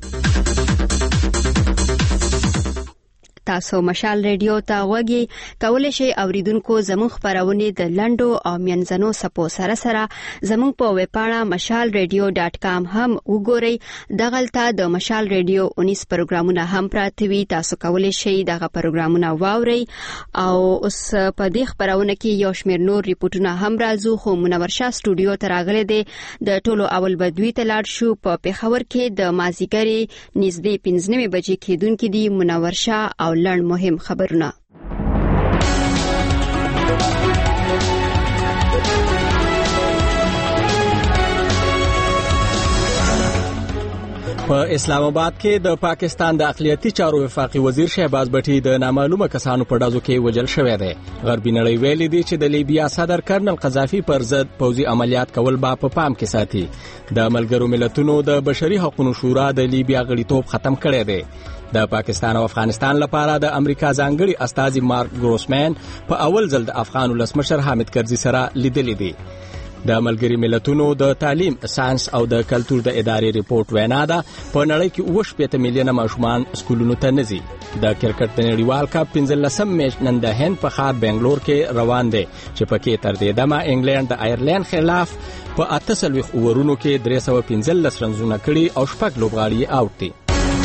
تاسو مشال ریډیو ته غوږی کولی شئ اوریدونکو زموږ خبرونه د لنډو او منځنو سپو سره سره زموږ په ویبپاڼه مشال ریډیو ډاټ کام هم وګورئ. دغلته د مشال ریډیو انیس پروګرامونه هم پراته وي، تاسو کولی شئ دغه پروګرامونه واورئ. او اوس په دې خبرونه کې یو شمېر نور ریپورتونه هم راځو، خو منور شاه سټوډیو ته راغلی دی. د ټولو اول بدوي ته لاړ شو. په پېښور کې د مازیګرې نږدې پنځه نیمې بجې کېدونکې دي. منور شاه او لړ مهم خبرونه. په اسلام آباد کې د پاکستان د اقلیتي چارو وفاقي وزیر شهباز بټي د نامعلومه کسانو په ډزو کې وژل شوی دی. غربي نړۍ ویلي دي چې د لیبیا صدر کرنل قذافي پر ضد پوځي عملیات کول به په پام کې ساتي. د ملګرو ملتونو د بشري حقوقو شورا د لیبیا غړیتوب ختم کړی دی. د پاکستان او افغانستان لپاره د امریکا ځانګړي استازي مارک ګروسمن په اول ځل د افغان ولسمشر حامد کرزي سره لیدلې دي. د ملګري ملتونو د تعلیم، ساينس او د کلتور د ادارې ریپورت وینا ده په نړۍ کې اوه شپېته میلیونه ماشومان سکولونو ته نه ځي. د کرکټ د نړیوال کپ پنځلسم میچ نن د هند په ښار بنگلور کې روان دی چې پکې تر دې دمه انګلند د آیرلند خلاف په اته څلوېښت اوورونو کې درې سوه پنځلس رنزونه کړي او شپږ لوبغاړي یې آوټ دي.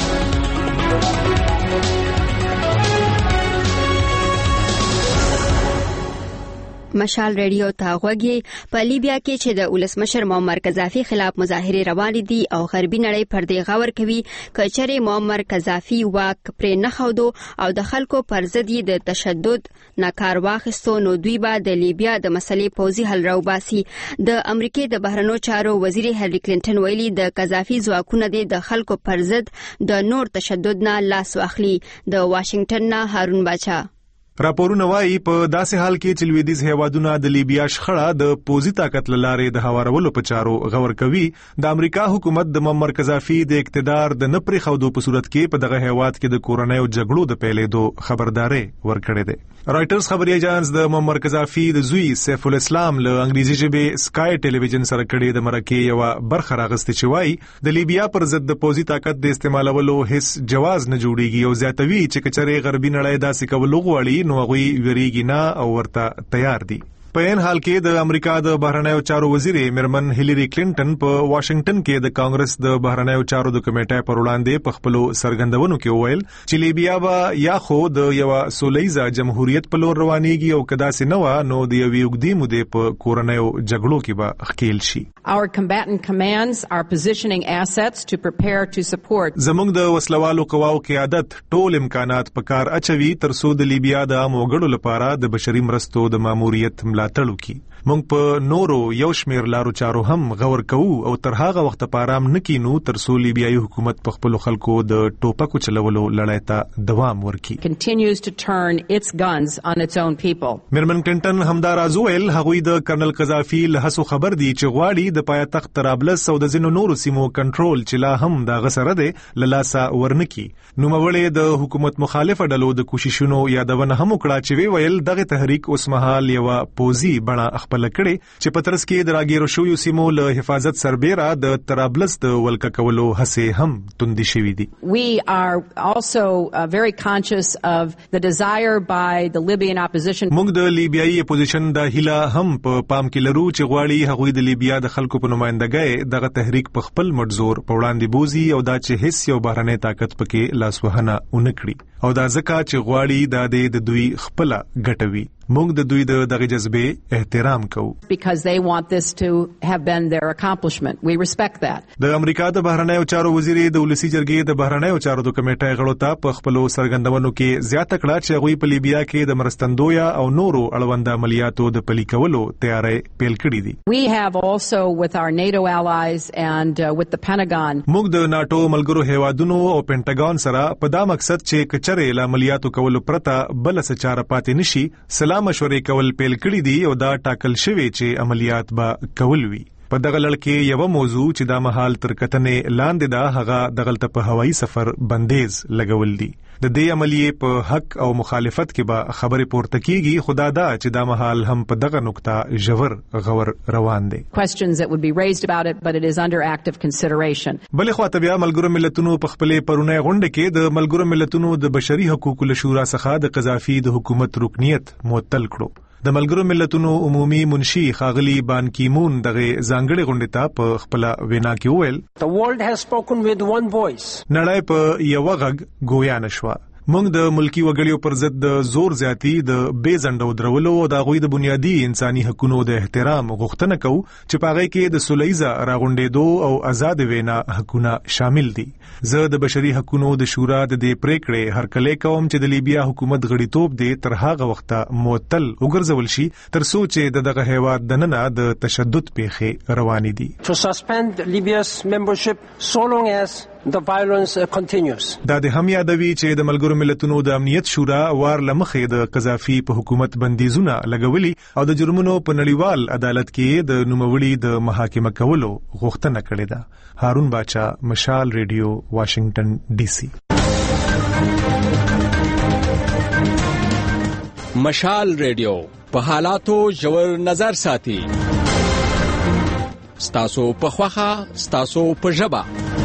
مشال ریډیو ته غوږی په لیبیا کې چې د ولسمشر معمر قذافي خلاف مظاهره روان دي او غربي نړۍ پر دې غور کوي کچره معمر قذافي واک پرې نه خودو او د خلکو پر ضد د تشدد ناکار واخستو نو دوی به د لیبیا د مسلې پوزي حل راوباسي. د امریکای د بهرنیو چارو وزیر هیلری کلینټن ویلي د قذافي ځواکونه د خلکو پر ضد د نور تشدد نه لاس واخلي. د واشنگټن نه هارون باچا. راپورونه وايي په داسې حال کې چې لویدیځ هیوادونه د لیبیا شخړه د پوزي طاقت لارې د هوارولو په چارو غور کوي. د امریکا حکومت د معمر قذافي د اقتدار د نپري خودو په صورت کې په دغه هیواد کې د کورنیو جګړو د پیلېدو خبرداري ورکړې ده. رائټرز خبري ایجنس د معمر قذافي د زوی سیف الاسلام له انګریزي ژبې سکای ټلویزیون سره کړي د مرکې یو برخه راغستې چې وايي د لیبیا پر ضد د پوزي طاقت د استعمالولو هیڅ جواز نه جوړيږي او زیاتوي چې کچره غربي نړۍ داسې کول غواړي نو هغوی ویریږي نه او ورته تیار دي. په ان حال کې د امریکا د بهرنیو چارو وزیر میرمن هیلری کلینټن په واشنگټن کې د کانګرس د بهرنیو چارو د کمیټې پر وړاندې په خپل سرګندونو کې وویل چې لیبیا به یا خو د یو سولهیزه جمهوریت په لور روانيږي او کدا سي نو نو د یو وګړي مودې په کورنیو جګړو کې به خکېل شي. Our combatant commands are positioning assets to prepare to support. زموږ د وسلوالو قواو قیادت ټول امکانات په کار اچوي تر څو د لیبیا د عام وګړو لپاره د بشري مرستو د ماموریت ملاتړ وکړي. موږ په نورو یو شمیر لارو چارو هم غور کوو او تر هغه وخت پارام نکینو تر څو لیبیایي حکومت په خپل خلکو د ټوپکو چلولو لړۍ ته دوام ورکړي. Continues to turn its guns on its own people. میرمن کلینټن همدا راز ویل هغوی د کرنل قذافي له هڅو خبر دي چې غواړي د پایتخت طرابلس او د ځینو نورو سیمو کنټرول چې لا هم د غسره ده للاسا ورنکي. نو مولې د حکومت مخالفه ډلو د کوششونو یادونه هم وکړه چې ویل دغه تحریک اوس مهال یو پوزي بڼه خپل لکړي چې پترس کې د راګیرو شویو سیمو له حفاظت سربېره د طرابلس د ولکه کولو هڅې هم توندې شوې دي. We are also uh, very conscious of the desire by the Libyan opposition. موږ د لیبیایي اپوزیشن د هیله هم په پام کې لرو چې غواړي هغوی د لیبیا د خلکو په نمائندګۍ دغه تحریک په خپل مټزور په وړاندې بوزي او دا چې هیڅ یو بهرنی طاقت پکې لاسوهنه ونکړي او دا ځکه چې غواړي د دوی خپل ګټوي. موږ د دوی د دغه جذبې احترام کوو. Because they want this to have been their accomplishment. We respect that. د امریکا د بهرنیو چارو وزیر د ولسی جرګې د بهرنیو چارو د کمیټې غړو ته په خپل سرګندونو کې زیاته کړه چې غوي په لیبیا کې د مرستندویا او نورو اړوند عملیاتو د پلي کولو تیاری پیل کړې دي. We have also with our NATO allies and uh, with the Pentagon. موږ د ناتو ملګرو هیوادونو او پینټاګون سره په دا مقصد چې کچره له عملیاتو کولو پرته بل څه چاره پاتې نشي سلام مشورې کول پیل کړی دي او دا ټاکل شوی چې عملیات به کول وي. په دغه لړ کې یو موضوع چې دا مهال تر کتنې لاندې ده هغه دغلته په هوایي سفر بندیز لګول دي. د دې عملیې په حق او مخالفت کې به خبرې پورته کیږي. خدا دا چې دا مهال هم په دغه نقطه ژور غور روان دي. Questions that would be raised about it but it is under active consideration. بلې خواته بیا ملګرو ملتونو په خپلې پرونی غونډه کې د ملګرو ملتونو د بشري حقوقو شورا څخه د قذافي د حکومت رکنیت معطل کړو. د ملګرو ملتونو عمومي منشي خاغلی بان کیمون دغه ځانګړي غونډه ته په خپل وینا کې وویل The world has spoken with one voice. نړۍ په یو غږ ګویا نشوه. موږ د ملکی وګړیو پر ضد د زور زیاتی د بې ځنډو درولو او د غوي د بنیادی انساني حقوقو د احترام غوښتنه کوو چې پاغې کې د سولهیزه راغونډېدو او آزاد وینا حقونه شامل دي. زه د بشري حقوقو د شورا د دې پریکړې هر کله کوم چې د لیبیا حکومت غړیتوب دی تر هغه وخته معطل وګرځول شي تر څو چې دغه هیواد د ننه د تشدد پیښې روانې دي. To suspend Libya's membership so long as The violence uh, continues. دا د هم یادوي چې د ملګرو ملتونو د امنیت شورا وار لمخې د قذافي په حکومت بندیزونه لګولي او د جرمونو په نړیوال عدالت کې د نوموړي د محاکمه کولو غوښتنه کړې ده. هارون باچا، مشال ریډیو، واشنگټن ډي سي. مشال ریډیو په حالاتو ژور نظر ساتي. ستاسو په خوخه، ستاسو په ژبه.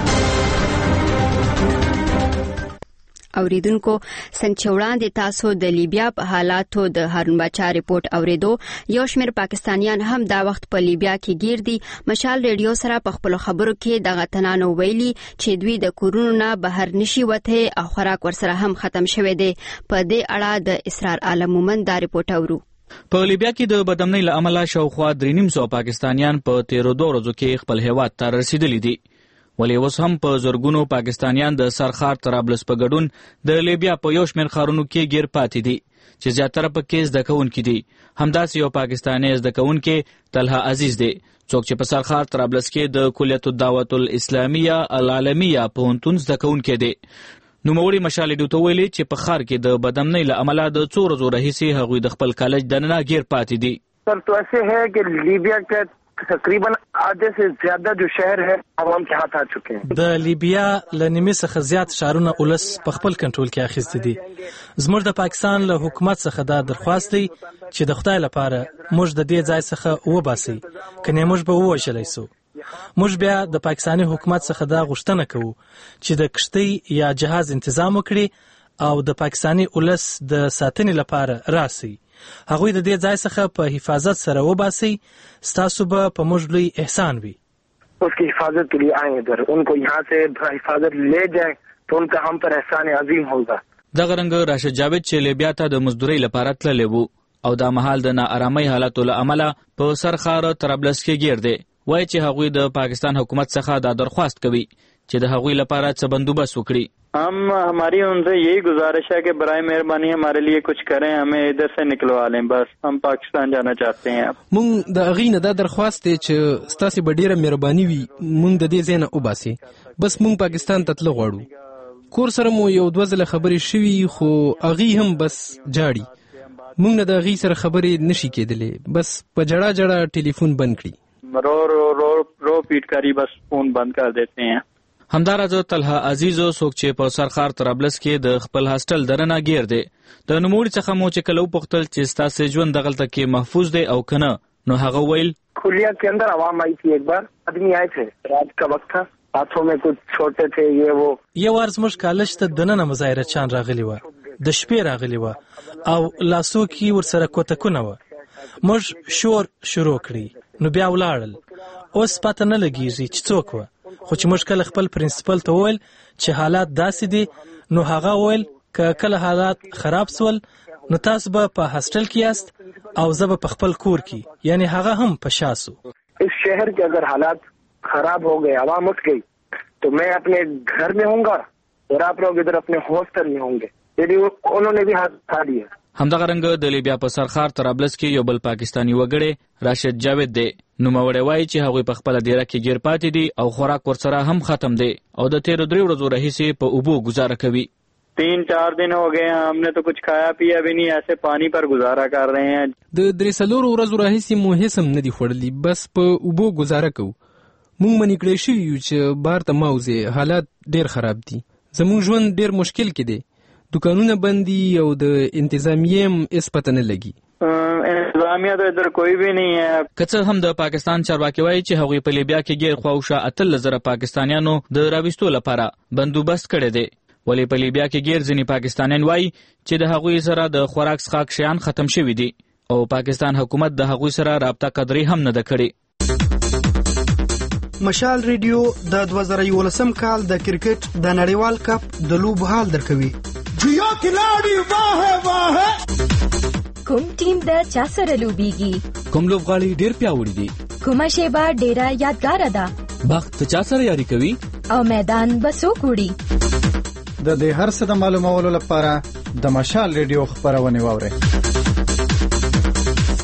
اوریدونکو څنګه وړاندې تاسو د لیبیا په حالاتو د هارون باچا ریپورت اوریدو. یو شمېر پاکستانیان هم دا وخت په لیبیا کې گیر دي. مشال ریډیو سره په خپل خبرو کې د غتنانو ویلي چې دوی د کورونو نه بهر نشي وته او خوراک ورسره هم ختم شوه دي. په دې اړه د اسرار عالم مومن دا ریپورت اورو. په لیبیا کې د بدامنۍ له امله شاوخوا درې نیم سوه پاکستانیان په تیرو دوه ورځو کې خپل هیواد ته رسیدلي دي. ولې اوس هم په زرګونو پاکستانیان د سرخار طرابلس په ګډون د لیبیا په یو شمېر ښارونو کې گیر پاتې دي چې زیاتره پکې زده کوونکي دي. همداسې یو پاکستانی زده کوونکی طلحه عزیز دی څوک چې په سرخار طرابلس کې د کلیت الدعوت الاسلامیه العالمیه پوهنتون زده کوونکی دی. نوموړي مشال ریډیو ته ویلي چې په ښار کې د بدامنۍ له امله د څو ورځو راهیسې هغوی د خپل کالج دننه گیر پاتې دي. سر تو ایسے ہے کہ لیبیا کے تقریباً آدھے سے زیادہ جو شہر ہے عوام کے ہاتھ آ چکے ہیں. د لیبیا له نیمې څخه زیات ښارونه ولس په خپل کنټرول کې اخیستي دي. زموږ د پاکستان له حکومت څخه دا درخواست دی چې د خدای لپاره موږ د دې ځای څخه وباسي، کنه موږ به ووژلی سو. موږ بیا د پاکستاني حکومت څخه دا غوښتنه کوو چې د کشتۍ یا جهاز تنظیم وکړي او د پاکستاني ولس د ساتنې لپاره راسي. هغوی د دې ځای څخه په حفاظت سره وباسي. ستاسو به په موږ لوی احسان وي. اس کی حفاظت کے لیے آئیں ادھر، ان کو یہاں سے حفاظت لے جائیں تو ان کا ہم پر احسان عظیم ہوگا. دغه رنګ راشد جاوید چې لیبیا ته د مزدورۍ لپاره تللی وو او دا مهال د ناارامۍ حالاتو له امله په سرخار طرابلس کې گیر دی. وایي چې هغوی د پاکستان حکومت څخه دا درخواست کوي چې د هغوی لپاره څه بندوبست وکړي. हम हमारी उनसे यही गुजारिश है कि बराए मेहरबानी हमारे लिए कुछ करें, हमें इधर से निकलवा लें, बस हम पाकिस्तान जाना चाहते हैं. مونږ د اغې نه دا درخواست دی چې ستاسو به ډیره مهرباني وي مونږ د دې ځای نه وباسي، بس مونږ پاکستان ته تلو غواړو. کور سره مو یو دوه ځله خبرې شوي خو اغې هم بس جاړي. مونږ نه د اغې سره خبرې نشي کېدلی، بس په جړه جړه ټلیفون بند کړي. رو رو رو رو پیٹ کری بس فون بند کر دیتے ہیں. همداراز طلحه عزیزو څوک چې په سرخار طرابلس کې د خپل هاستل درنه گیر دی د نوموړي څخه مو چې کله وپوښتل چې ستاسو ژوند دغلته کې محفوظ دی او کنه، نو هغه ویل کلیه کے اندر عوام آئی تھی، ایک بار آدمی آئے تھے، رات کا وقت تھا، ہاتھوں میں کچھ چھوٹے تھے یہ وہ. یو ور زموږ کالج ته دننه مظاهره چان راغلی و، د شپې راغلی و او لاسو کې ورسره کوتکونه و. موږ شور شروع کړی نو بیا ولاړل. اوس پته نه لګیږي چې څوک و، خو چې موږ کله خپل پرنسپل ته وویل چې حالات داسې دي نو هغه وویل که کله حالات خراب سول نو تاسو به په هاسټل کې یاست او زه به په خپل کور کې، یعنی هغه هم په شا سو. اس شہر کے اگر حالات خراب ہو گئے، عوام اٹھ گئی، تو میں اپنے گھر میں ہوں گا اور آپ لوگ ادھر اپنے ہاسٹل میں ہوں گے. یعنی انہوں نے بھی ہاتھ اٹھا دیا. همدغه رنګ د لیبیا په سرخار طرابلس کې یو بل پاکستانی وګړی راشد جاوید دی. نوموړی وایي چې هغوی په خپله دیره کې گیر پاتې دي او خوراک ورسره هم ختم دی او د تیرو درې ورځو راهیسې په اوبو گزاره کوي. تین چار دن ہو گئے ہیں، ہم نے تو کچھ کھایا پیا بھی نہیں، ایسے پانی پر گزارا کر رہے ہیں. د درې څلورو ورځو راهیسې مو هیڅ هم نه دي خوړلي، بس په اوبو گزاره کوو. مونږ منې کړی شوي یو چې بار ته ما وځې، حالات ډېر خراب دي. زموږ ژوند ډېر مشکل کې دی، دکانونه بند دي او د انتظامیې هم هېڅ پته نه لګي. انتظامیه تو ادھر کوئی بھی نہیں ہے. که څه هم د پاکستان چارواکي وایي چې هغوی په لیبیا کې ګیر خواوشا اتلس زره پاکستانیانو د راویستو لپاره بندوبست کړی دی، ولې په لیبیا کې ګیر ځینې پاکستانیان وایي چې د هغوی سره د خوراک څښاک شیان ختم شوي دي او پاکستان حکومت د هغوی سره رابطه قدرې هم نه ده کړې. مشال ریډیو د دوه زره یولسم کال د کرکټ د نړیوال کپ د لوبو حال درکوي. جیا کلاڑی واہ واہ، کوم ټیم د چا سره لوبيږي، کوم لوبغاړي ډېر پیاوړي دي، کومه شیبه ډېره یادګار ده، وخت چا سره یاري کوي او میدان بسو کوړي. د دې هر څه د معلومولو لپاره د مشال ریډیو خبرونه واورئ.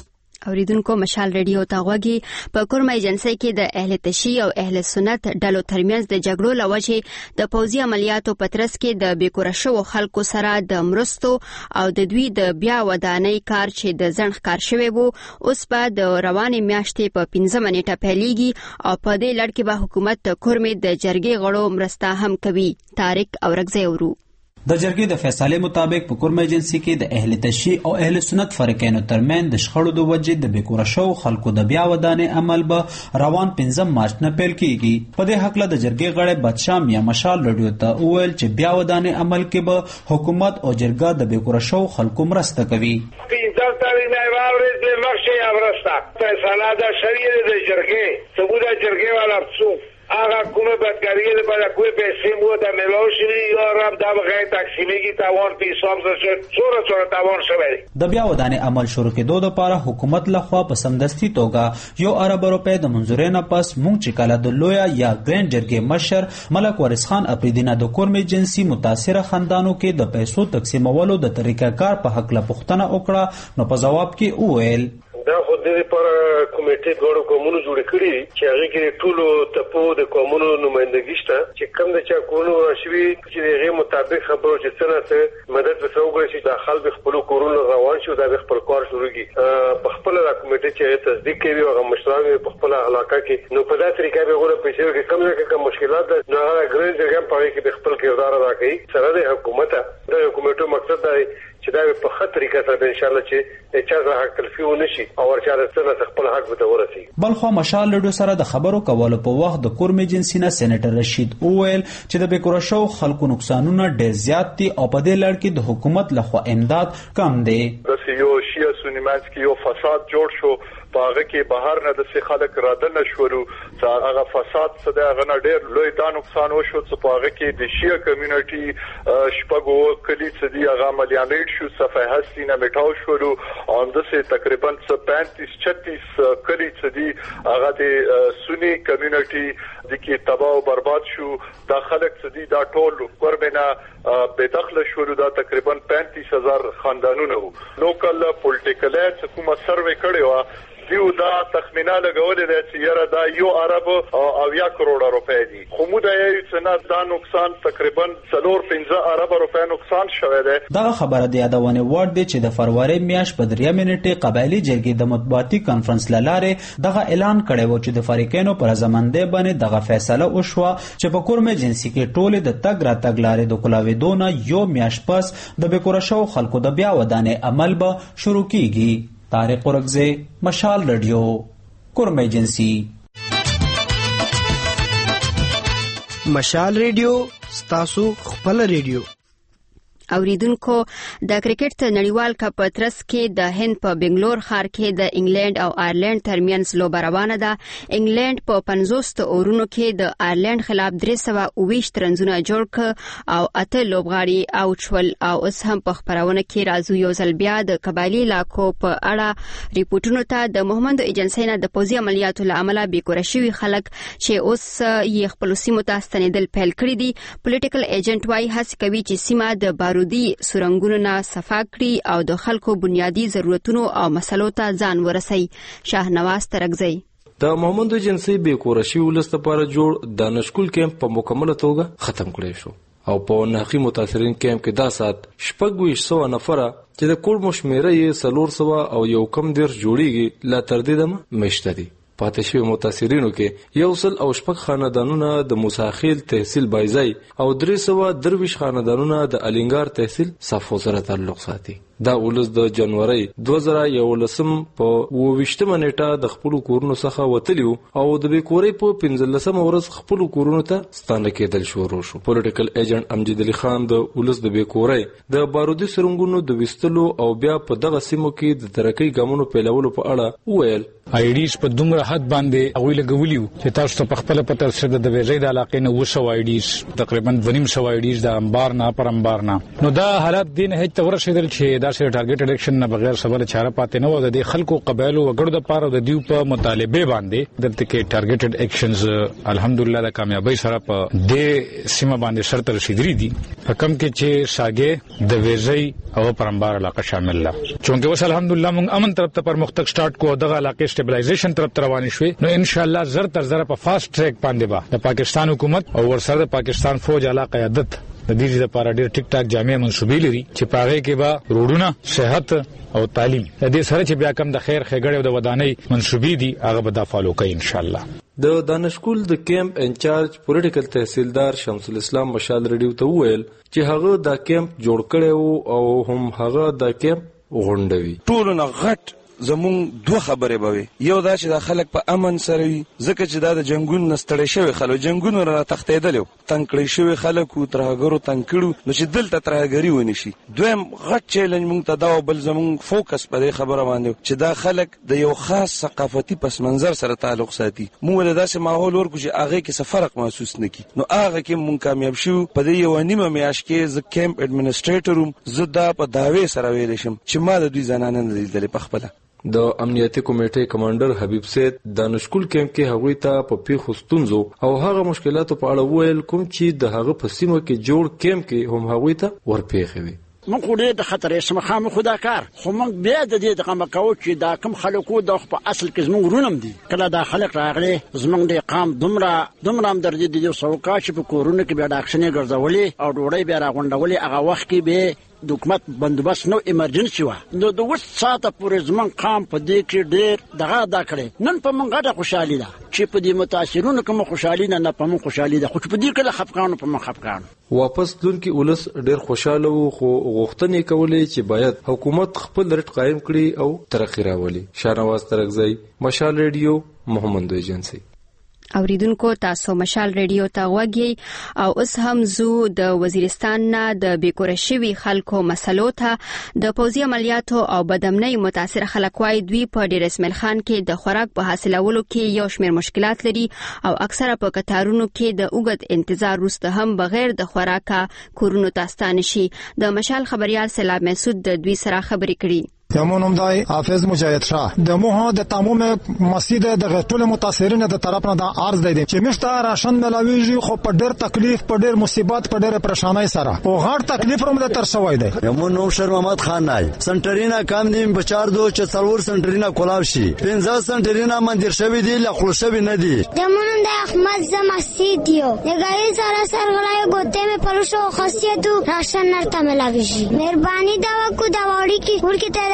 اوریدونکو مشال ریډیو ته غوږی په کورم ایجنسی کې د اهل تشیع او اهل سنت ډلو ترمنځ د جګړو لوجه د پوځي عملیاتو په ترڅ کې د بیکوره شوو خلکو سره د مرستو او د دوی د بیا ودانۍ کار چې د ځنډ کار شوی وو اوس په د روانې میاشتې په پنځمه نیټه پیلېږي او په دې لړ کې به حکومت د کورم د جرګې غړو مرسته هم کوي. طارق اورغزی ورو د جرګې د فیصلې مطابق په کورم ایجنسی کې د اهل تشیع او اهل سنت فرقینو ترمن د شخړو د وجې د بیکوره شو خلکو د بیا ودانې عمل به روان پنځم مارچ نه پیل کیږي. په دې حق له د جرګې غړي بادشاه میا مشال رادیو ته وویل چې بیا ودانې عمل کې به حکومت او جرګه د بیکوره شو خلکو مرسته کوي. پنځم تاریخ نه واورې د مخشي امرسته فیصله د شریعه د جرګې ثبوت جرګې والا څو آقا کومه بدکاریه لپاره کوی پیسې مو د ملوشري یا رب د بغیر تقسیمیږي تاوان په حساب سره څوره څوره تاوان شوی. د بیا ودانې عمل شروع کېدو لپاره حکومت لخوا په سمدستي توګه یو ارب روپۍ د منځورۍ نه پس مونږ چې کله د لویا یا ګرینډ جرګې مشر ملک وارث خان اپریدینه د کورم ایجنسی متاثره خاندانو کې د پیسو تقسیمولو د طریقه کار په حق له پوښتنه وکړه نو په جواب کې وویل دا خو د دې پر کمیټې ګورو کومونو جوړ کړی چې هغه کې ټولو تپو د کومونو نمائندګي شته چې کوم د چا کولو راشي چې هغه مطابق خبرو چې څنګه مدد وسوګړي چې داخل به خپل کورونو روان شي دا به خپل کار شروع کی په خپل د کمیټې چې تصدیق کوي او مشران په خپل علاقه کې نو په داسې طریقې به غوړه پیسې کې کوم ځای کې مشکلات نه هغه ګرین ځای په کې به خپل کردار ادا کوي. سره د حکومت د حکومتو مقصد دی چې دا په خطر کې سره ان شاء الله چې چا حق تلفي ونشي او ورچا څنګه خپل حق به ورسي. بلخو مشال لډو سره د خبرو کولو په وخت د کورم ایجنسی نه سېنیټر رشید اویل چې د بیکوره شو خلکو نقصانونه ډېر زیات دي او په دې لړ کې د حکومت لخوا امداد کم دی. د یو شیعه سنی منځ کې یو فساد جوړ شو باغه کې بهر نه د سې خلک راده نشورو هغه فساد څه د غنه ډېر لوی دا نقصان وشو چې باغه کې د شیعه کمیونټي شپږو کلی څه دی هغه عملیات شو صفه هستی نه میټاو شورو او د سې تقریبا پینتیس چھتیس کلی څه دی هغه د سنی کمیونټي د کې تباہ او برباد شو. دا خلک څه دی دا ټول قربنا به دخل شورو دا تقریبا پینتیس هزار خاندانونه وو. لوکل پولیټیکل حکومت سروې کړی و دیو دا تخمینه لګولې ده چې یاره دا یو ارب او یا کروڑه روپۍ دي خو موږ دا یو څنګه دا نقصان تقریبا څلور پنځه ارب روپۍ نقصان شوی دی. دا خبره د یادونه وړ دی چې د فروری میاشت په درېمه نیټه قبایلی جرګې د مطبوعاتي کانفرنس لاره دغه اعلان کړی و چې د فریقینو پر زمانده باندې دغه فیصله وشوه چې په کورم ایجنسی کې ټول د تګ را تګ لارې د کولاویدونه یو میاشت پس د بیکوره شو خلکو د بیا ودانې عمل به شروع کیږي. طارق اورغزی مشال رادیو کورم ایجنسی. مشال رادیو ستاسو خپل رادیو. اوریدونکو د کرکټ نړیوال کپ په ترڅ کې د هند په بنگلور ښار کې د انګلند او آیرلند ترمنځ لوبه روانه ده. انګلند په پنځوس اورونو کې د آیرلند خلاف درې سوه اوه ویشت رنزونه جوړ ک او اته لوبغاړي اوټ شول او اوس هم په خبرونه کې راځو یو ځل بیا د قبایلی علاقو په اړه ریپورتونو ته د محمد ایجنسی نه د پوځي عملیاتو له امله بیکوره شوي خلک چې اوس یې خپل سیمو ته ستنېدل پیل کړي دي. پولیټیکل ایجنټ وايي هڅه کوي چې سیمه د بارودي سورنګونو نه صفا کړي او د خلکو بنیادی ضرورتونو او مسلو ته ځان ورسوي. شاهنواز ترغزی د محمد ایجنسی بیکوره شوي ولس لپاره جوړ دانشکول کیمپ په مکمله توګه ختم کړی شو او په ناخي متاثرین کیمپ کې دا سات شپږ ویشت سوه نفره چې د کول مشمیره یې څلور سوه او یو کم دېرش جوړیږي لا تر دې دمه میشته دي. پاتې شوي متاثرینو کې یو سل او شپږ خاندانونه د موساخیل تحصیل بایزای او درې سوه درویش خاندانونه د الینګار تحصیل صفو سره تعلق ساتي. دا ولس د جنوري دوه زره یولسم په اووه ویشتمه نیټه د خپلو کورونو څخه وتلي او د بیکورۍ په پنځلسمه ورځ خپلو کورونو ته ستانه کېدل شروع شو. پولیټیکل ایجنټ امجد علي خان د ولس د بیکورۍ د بارودي سرنګونو د ویستلو او بیا په دغه سیمو کې د ترقۍ ګامونو پیلولو په اړه وویل آیډیز په دومره حد باندې هغوی لګولي وو چې تاسو ته په خپله پته ورسېده د بیژۍ د علاقې نه اووه سوه آیډیز تقریبا دوه نیم سوه آیډیز د انبار نه پر انبار نه نو دا حالت دې نهایت ته ورسېدل چې داسې ټارګټډ اکشن نه بغیر صبر چاره پاتې نه و د خلکو قبایلو وګړو د پاره د دیو په مطالبه باندې دلته کې ټارګټډ اکشنز الحمدلله د کامیابی سره په دې سیمه باندې شرط رسیدري دي حکم کې چې ساګه د ویزي او پرمبار علاقه شامل لا چونکه وس الحمدلله موږ امن طرف ته پر مختک سٹارټ کو دغه علاقې سټیبلایزیشن طرف ته روان شوي نو ان شاء الله زر تر زر په فاست ټریک باندې با د پاکستان حکومت او ورسره د پاکستان فوج علاقه قیادت د دې لپاره ډېر ټیک ټاک جامع منسوبې لري چې پاره کې با روډونه صحت او تعلیم د دې سره چې بیا کم د خیر خګړې او د ودانۍ منسوبې دي هغه به د فالو کوي ان شاء الله. د دانشکول د کیمپ انچارج پولیټیکل تحصیلدار شمس الاسلام مشال ریډیو ته وویل چې هغه دا کیمپ جوړ کړی او هم هغه دا کیمپ غونډوي. ټول نه غټ زمون دوه خبرې به وي. یو دا چې د خلک په امن سره وي ځکه چې دا د جنگونو نستړی شوی خلک جنگونو را تختیدل تنګ کړی شوی خلک او ترهګرو تنګ کړو نو چې دلته ترهګری ونی شي. دویم غټ چیلنج مونږ ته دا بل زمون فوکس په دې خبره باندې چې دا خلک د یو خاص ثقافتي پس منظر سره تعلق ساتي. موږ د داسې ماحول ورکو چې هغه کې څه فرق محسوس نکي نو هغه کې مونږ کامیاب شو. په دې یو نیمه میاشت کې ز کیمپ اډمنسټریټر زه دا په داوی سره ویل شم چې ما د دوی زنانه نه لیدلې په خپل. د امنیتي کمیټې کمانډر حبیب سید د نشکول کیمپ کې هغوی ته په پیښو ستونزو او هغه مشکلاتو په اړه وویل کوم چې د هغه په سیمه کې جوړ کیمپ کې هم هغوی ته ورپېښې وي. موږ خو ډېر د خطر سم خامه خدا کار خو موږ بیا د دې دغه مکو چې دا کم خلکو د په اصل کې زموږ ورونم دي کله دا خلک راغلي زموږ د قام دومره دومره هم درځي د یو سوکا چې په کورونه کې بیا د اکشنې ګرځولې او ډوړې بیا راغونډولې هغه وخت کې به د حکومت بندوبست نو ایمرجنسي و نو د وڅ ساته پورې زمون قام په دې کې ډېر دغه ادا کړي. نن په موږ غټه خوشحالي ده چې په دې متاثرونو کوم خوشحالي نه په موږ خوشحالي ده خو په دې کې خفقانو په موږ خفقان. واپس دونکو ولس ډېر خوشاله وو خو غوښتنې کولې چې باید حکومت خپل رټ قائم کړي او ترقی راولي. شاهنواز ترکزی مشال ریډیو محمد ایجنسی. اوریدونکو تاسو مشال ریډیو ته غوږی او اوس هم زو د وزیرستان نه د بیکور شوی خلکو مسلو ته د پوځي عملیاتو او بدامنۍ متاثر خلک وای دوی په ډیر اسماعیل خان کې د خوراک په حاصلولو کې یو شمېر مشکلات لري او اکثره په قطارونو کې د اوږد انتظار وروسته هم بغیر د خوراکه کورونو ته ستانه شي. د مشال خبريال سلام مسعود د دوی سره خبرې کړي. یمونم دای حافظ مجاهد شاه د موه د تمام مسجد د غټول متاثرین د طرف نه د عرض دی چې مشته راشن ملاویږي خو په ډېر تکلیف په ډېر مصیبت په ډېر پریشانای سره او غټ تکلیف هم د تر شوی دی. یمونم شر محمد خان نای سنټرینا کام دیم بچار دو چې څلور سنټرینا کولاو شي پنځه سنټرینا مندر شوی دی لا خلص شوی نه دی. یمونم د احمد ز مسجد یو دغه سره سرغلای ګوته می پلوشو خاصیتو راشن نرته ملاویږي مهرباني دا کو دا وړي کی ورکه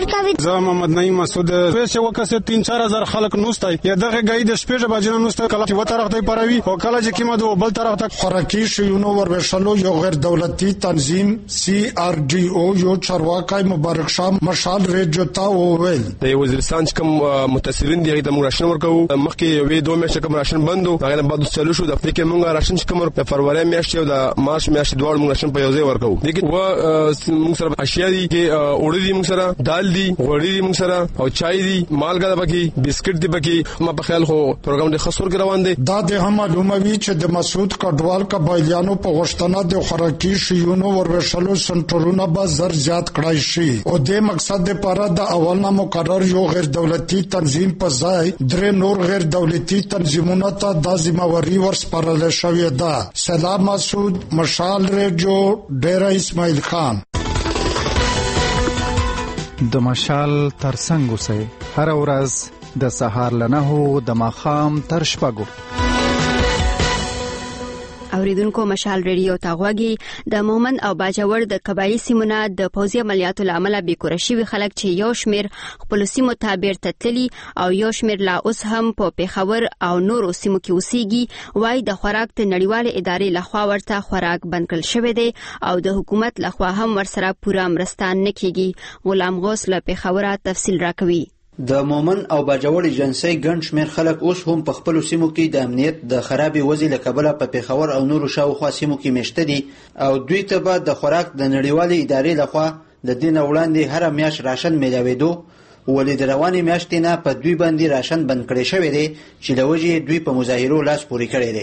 زه محمد نعیم مسعود پیسې وکړه تین چار هزار خلک نوستای یا دغه غي د شپږ بجې نوسته کله چې و طرف ته پروي او کله چې کیمه دو بل طرف ته خوراکي شیونو وربشلو یو غیر دولتي تنظیم سی آر ډي او یو چارواکای مبارک شاه مشال ریډیو ته وویل د وزیرستان کوم متاثرین دی د راشن ورکو مخکې وې دوه میاشتې کوم راشن بندو هغه بعد چلو شو د افریقا مونږ راشن کوم د فروری میاشتې او د مارچ میاشتې دوه مونږ راشن په یو ځای ورکو لیکن و مونږ سره اشیاء دي کې اورې دي مونږ سره دال دي غوړي دي موږ سره او چای دي مالګه ده پکې بسکټ دي پکې ما په خیال خو پروګرام د خاصور کې روان دي. دا د هم معلومه وی چې د مسعود کډوال قبایلیانو په غوښتنه د خوراکي شیونو وربشلو سنټرونه به زر زیات کړای شي او د مقصد لپاره د اولنا مقرر یو غیر دولتي تنظیم په ځای درې نور غیر دولتي تنظیمونو ته د ذمہواری ورسپارل شوې ده. سلام مسعود مشال ریډیو ډیر اسماعیل خان. د مشال ترڅنګ اوسئ هر ورځ د سهار لنهو د ماخام تر شپږو. اوریدونکو مشال ریډیو ته غوږی د مومن او باجوړ د قبایلی سیمونه د پوځي عملیاتو لامل بیکور شوی خلک چې یو شمیر خپل سیمو ته بیرته تللی او یو شمیر لا اوس هم په پیښور او نورو سیمو کې اوسېږي وای د خوراک ته نړیواله ادارې لخوا ورته خوراک بند کړل شوی دی او د حکومت لخوا هم ورسره پوره مرسته نه کیږي. غلام غوث له پیښور تفصیل راکوي. د مومن او باجوړ ایجنسی ګڼ شمېر خلک اوس هم په خپلو سیمو کې د امنیت د خرابې وضع له کبله په پیښور او نورو شاوخوا سیمو کې میشته دي او دوی ته به د خوراک د نړیوالې ادارې لخوا د دې نه وړاندې هره میاشت راشن میلاوېدو ولې د روانې میاشتې نه په دوی باندې راشن بند کړی شوی دی چې له وجې دوی په مظاهرو لاس پورې کړی دی.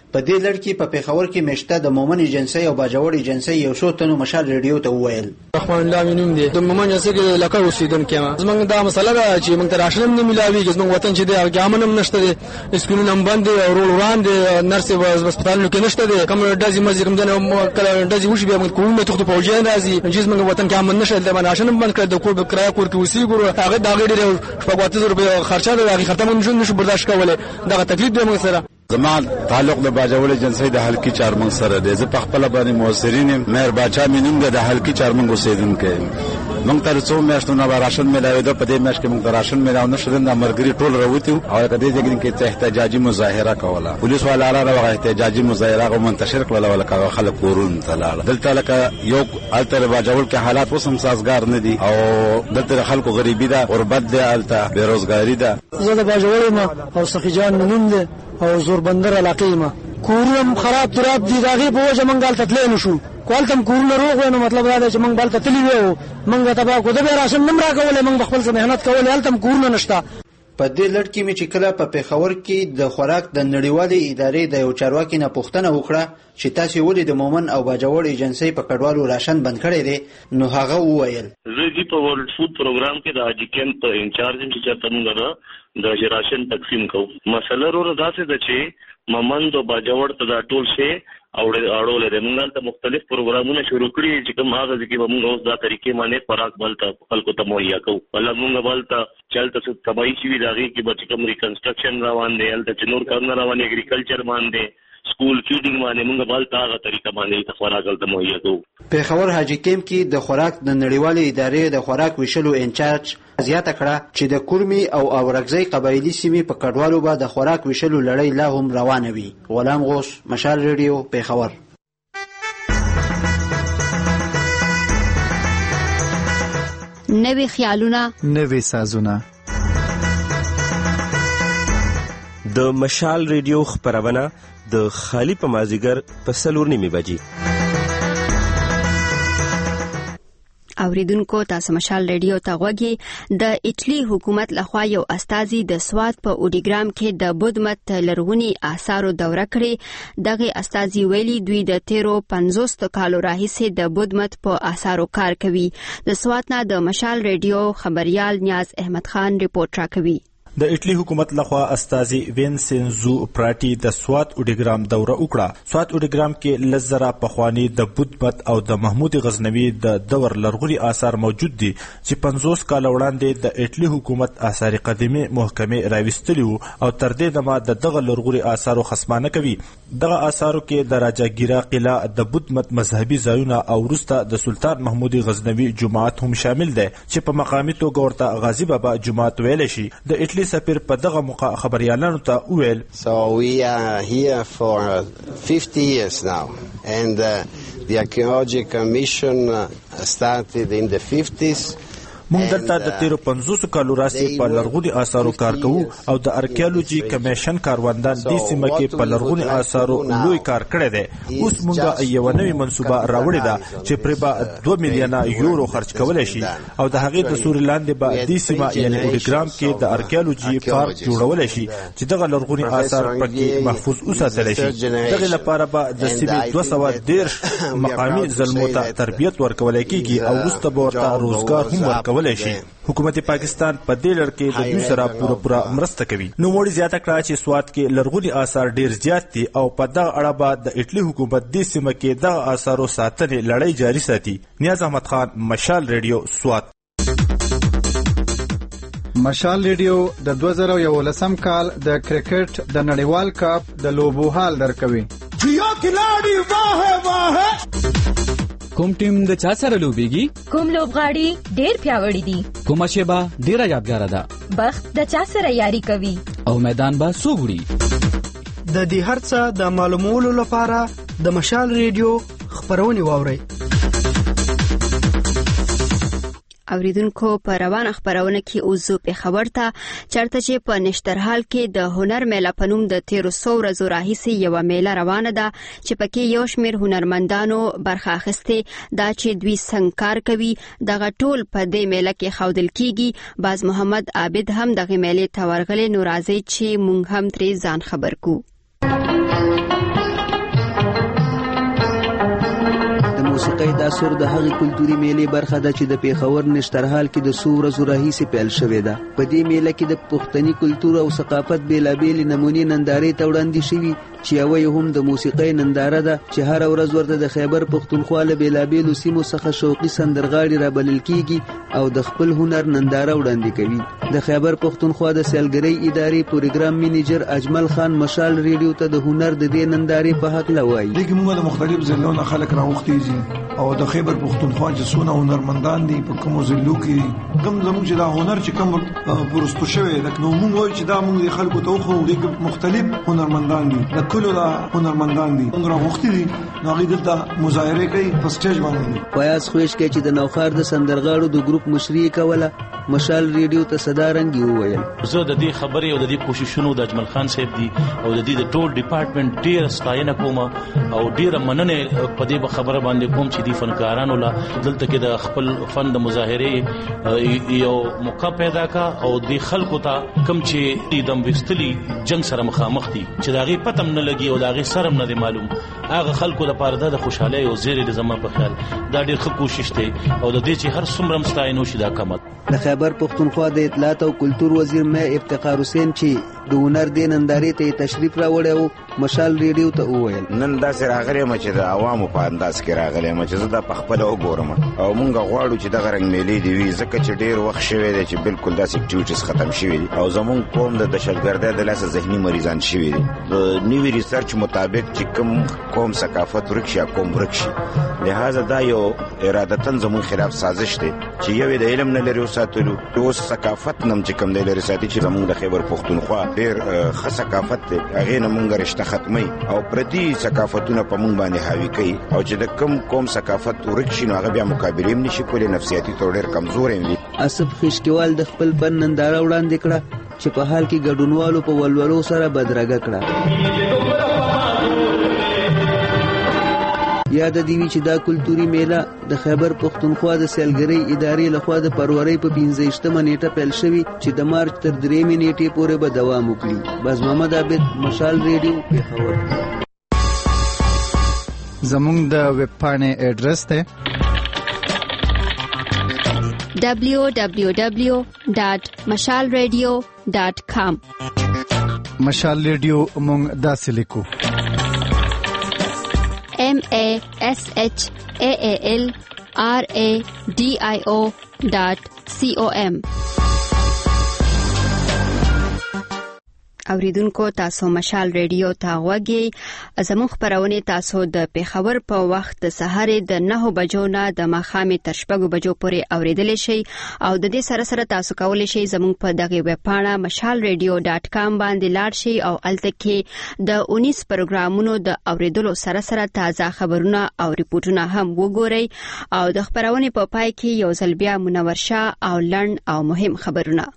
په دې لړ کې په پیښور کې مشته د مومن ایجنسی او باجوړ ایجنسی یو څو تنو مشال ریډیو ته وویل رحمان الله مينوم دي د مومن ایجنسی کې لکه اوسیدونکو ما زمونږ دا مسله ده چې موږ ته راشن نه ملاويږي زمونږ وطن چې دی هغه امن هم نشته دي اسکولونه هم بند دي او رول وړاندې نرسي هسپتالونو کې نشته دي کوم دازي مزي کوم دنه کله دازي وشي بیا موږ کومه تخته پوجان راځي چې زمونږ وطن کې امن نشته د راشن هم بند کړ د کور کرایه کور کې اوسېګو هغه دا غړي شپږ واتو روپیا خرچه ده هغه ختم نه شو برداشت کوله دا تکلیف دی موږ سره زمان تعلق د باجوړ ایجنسی د حلقي چارمنګ سره دی زه په خپل باندې موثرین مهر باچا مينوم د حلقي چارمنګ اوسیدونکو موږ ته څو میاشتو نه راشن ملاوي د پدې میاشت کې موږ راشن ملاو نشو د مرګري ټول راوتی او کدی ځګین کې احتجاجي مظاهره کوله پولیس والا را راغی احتجاجي مظاهره غو منتشر کړل ولکه خلک ورون تلاله دلته لکه یو التر باجوړ کې حالات وسم سازگار نه دي او دلته خلکو غریبي ده غربت ده الته بیروزګاری ده زه د باجوړ ما او سخیجان مينوم دي او زور بندر علاقې ما کورم خراب تراب دي داغي په وجه منګال تتلې نشو کوالتم کورونه روغ ونه مطلب دا دی چې موږ بل تتلی وو موږ تبا کو د راشن نم را کولې موږ خپل څه مهنت کولې التم کورونه نشتا په دې لړ کې مې چې کله په پیښور کې د خوراک د نړیوالې ادارې د یو چارواکي نه پوښتنه وکړه چې تاسو ولې د مومن او باجوړ ایجنسی په کډوالو راشن بند کړی دی نو هغه وویل زه دې په ورلد فود پروګرام کې د حاجی کیمپ انچارج چې چاته موږ د راشن تقسیم کوو مسله ورو داسې ده چې مومن او باجوړ ته دا ټول شي او اړول لري موږ ته مختلف پروګرامونه شروع کړي چې کوم هغه ځکه موږ اوس دا طریقې باندې خوراک بلته خلکو ته مهیا کوو ولله موږ بلته چلته څه تباہي شي داږي کې بچ کوم ریکنسټرکشن روان دی الته چې نور کارونه روان اګریکلچر باندې سکول فیډینګ باندې موږ بلته هغه طریقه باندې خوراک بلته مهیا کوو پیښور حاجی کیمپ کې د خوراک د نړیوالې ادارې د خوراک ویشلو انچارج زیاته کړه چې د کورمي او اورګزی قبایلی سیمې په کډوالو به د خوراک ویشلو لړۍ لا هم روانه وي غلام غوث مشال ریډیو پیښور نوې خیالونه نوې سازونه د مشال ریډیو خبرونه د خالی په مازیګر په سلور نیمه بجې اوریدونکو تاسو مشال ریډیو ته غوږی د ایټلی حکومت لخوا یو استازي د سواد په اوډیګرام کې د بودمت لرغونی آثارو دوره کړې دغه استازي ویلي دوی د تیرو پنځوس کالو راهیسې د بودمت په آثارو کار کوي د سواد نه د مشال ریډیو خبريال نیاز احمد خان ریپورت راکوي د ایټلی حکومت لخوا استازي وینسنزو پراټي د سوات اوډیګرام دوره وکړه سوات اوډیګرام کې لزرا پخوانی د بودمت او د محمود غزنوي د دور لرغوني آثار موجود دي چې پنځوس کال وړاندې د ایټلی حکومت آثار قدیمه محکمه راوستلی او تر دې دمه د دغه لرغوني آثارو خصمانه کوي دغه آثارو کې د راجاګیرا قلعه د بودمت مذهبي ځایونه او وروسته د سلطان محمود غزنوي جماعت هم شامل دي چې په مقامي توګه ورته غازی بابا جماعت ویل شي د ایټلی سفیر په دغه موقع خبريالانو ته وویل So we are here for fifty years now and uh, the archaeological mission uh, started in the fifties موږ دلته د تیرو پنځوسو کالو راځي په لرغوني آثارو کار کوو او د ارکیالوجي کمیشن کاروندان د سیمه کې په لرغوني آثارو لوی کار کړی دی اوس موږ یو نوې منصوبه راوړې ده چې پرې به دوه میلیونه یورو خرج کولای شي او د هغې د سوري لاندې به د سیمه یعنی اوډیګرام کې د ارکیالوجي پارک جوړولی شي چې دغه لرغوني آثار پکې محفوظ وساتلی شي دغې لپاره به د سیمې دوه سوه دېرش مقامي زلمو ته تربیت ورکولی کېږي او وروسته به ورته روزګار هم ورکولی شي حکومت پاکستان په دې لړ کې د دوی سره پوره پوره مرسته کوي نو موږ زیاته کړه چې سواد کې لرغوني آثار ډیر زیات دي او په دغه اړه به د ایټلی حکومت د سیمه کې دغه آثارو ساتنې لړۍ جاري ساتي نیاز احمد خان مشال ریډیو سواد مشال ریډیو د دوه زره یولسم کال د کرکټ د نړیوال کپ د لوبو حال درکوي جیا کلاړي واه واه کوم ټیم د چا سره لوبيږي کوم لوبغاړي ډېر پیاوړي دي کومه شیبه ډېره یادګار ده بخت د چا سره یاري کوي او میدان به څوک وړي د دې هرڅه د معلومولو لپاره د مشال ریډیو خبرونه واورئ اوریدونکو په روانه خبرونه کې اوسو په خبر ته چرته چې په نشترحال کې د هنر میله په نوم د تیرو سو ورځو راهیسې یو میله روانه ده چې پکې یو شمېر هنرمندانو برخه اخیستې دا چې دوی څنګه کار کوي دغه ټول په دې میله کې ښودل کیږي باز محمد عابد هم دغه میلې ته ورغلی نو راځي چې مونږ هم ترې ځان خبر کو موسیقۍ دا سور د هغې کلتوري میلې برخه ده چې د پیښور نشترحال کې د څو ورځو راهیسې پیل شوې ده. په دې میله کې د پښتني کلتور او ثقافت بېلابېلې نمونې نندارې ته وړاندې شوي چې یوه یې هم د موسیقۍ ننداره ده چې هره ورځ ورته د خیبر پښتونخوا له بېلابېلو سیمو څخه شوقي سندرغاړي رابلل کیږي او د خپل هنر ننداره وړاندې کوي. د خیبر پښتونخوا د سیلګرۍ ادارې پروګرام منیجر اجمل خان مشال ریډیو ته د هنر د دې نندارې په هکله وایي. دغه موږ د مختلف ضلعو نه خلک راوختي او د خیبر پښتونخوا چې څونه هنرمندان دي په کومو ضلعو کې کوم زموږ چې دا هنر چې کوم پرستو شوی لکه نو موږ وایو چې دا موږ د خلکو ته خو د مختلف هنرمندان دي د کلو دا هنرمندان دي موږ راوختي دي نو هغه دلته مظاهره کوي په سټیج باندې. فیاض خوش کې چې د نوخار د سندرغاړو د ګروپ مشري کوله مشال ریډیو ته صدارنګي وویل. زه د دې خبرې او د دې کوششونو د اجمل خان صاحب دي او د دې د ټول ډپارټمنټ ډیر ستاینه کوم او ډیر مننه په دې خبره باندې کوم چې دي فنکارانو لا دلته کې د خپل فن د مظاهره یو موقع پیدا کا او د خلکو ته کم چې د وستلی جنگ سره مخامخ دي چې داغي پتم نه لګي او داغي سرم نه معلوم هغه خلکو د پاره د خوشاله او زیری د زما په خیال دا ډیر ښه کوشش دی او د دې چې هر څومره مستاینو شي دا کمت. د خیبر پښتونخوا د اطلاعات او کلتور وزیر مې افتخار حسین چې د هنر د نندارې ته تشریف راوړی او مشال ریډیو ته وویل. نن داسې راغلی یم چې د عوامو په انداز کې راغلی یم چې زه دا پخپله وګورم او مونږ غواړو چې دغه رنګ میلې دې وي ځکه چې ډېر وخت شوی دی چې بالکل داسې اکټیویټیز ختم شوي دي او زمونږ قوم د دهشتګردۍ د لاسه ذهني مریضان شوي دي. د نوي ریسرچ مطابق چې کوم قوم ثقافت ورک شي یا قوم ورک شي لہذا دا یو ارادتن زمونږ خلاف سازش دی چې یو د علم نه لري وساتلو اوس ثقافت نم چې کوم دی لري ساتي چې زمونږ د خیبر پښتونخوا ډېر ښه ثقافت دی هغې نه مونږ رشته ختموي او پردي ثقافتونه په مونږ باندې حاوي کوي او چې د کوم قوم ثقافت ورک شي نو هغه بیا مقابلې هم نشي کولی نفسیاتي طور ډېر کمزوری وي. اسف خیشکوال د خپل فن ننداره وړاندې کړه چې په حال کې ګډونوالو په ولولو سره بدرګه کړه. یاد دی چې دا کلتوري میله د خیبر پښتونخوا د سیلګرۍ ادارې لخوا د فروری په پنځه نیټه پیل شوی چې د مارچ تر درېیمې نیټې پورې به دوام وکړي. باز محمد عابد مشال ریډیو پیښور. زموږ د ویب پاڼې ایډرس دی دبلیو دبلیو دبلیو ډاټ مشال ریډیو ډاټ کام. مشال ریډیو موږ داسې لیکو M A S H A A L R A D I O dot C O M. اوریدونکو تاسو مشال ریډیو ته غوږی زموږ خبرونه تاسو د پیښور په وخت د سهار د نه بجو نه د ماښام تر شپږ بجو پورې اوریدل شي او د دې سره سره تاسو کولی شئ زموږ په دغه ویب پاڼه مشال ریډیو ډاټ کام باندې لاړ شئ او الته کې د اونیس پروګرامونو د اوریدلو سره سره تازه خبرونه او ریپورتونه هم وګورئ او د خبرونه په پای کې یو ځل بیا منور شاه او لړن او مهم خبرونه.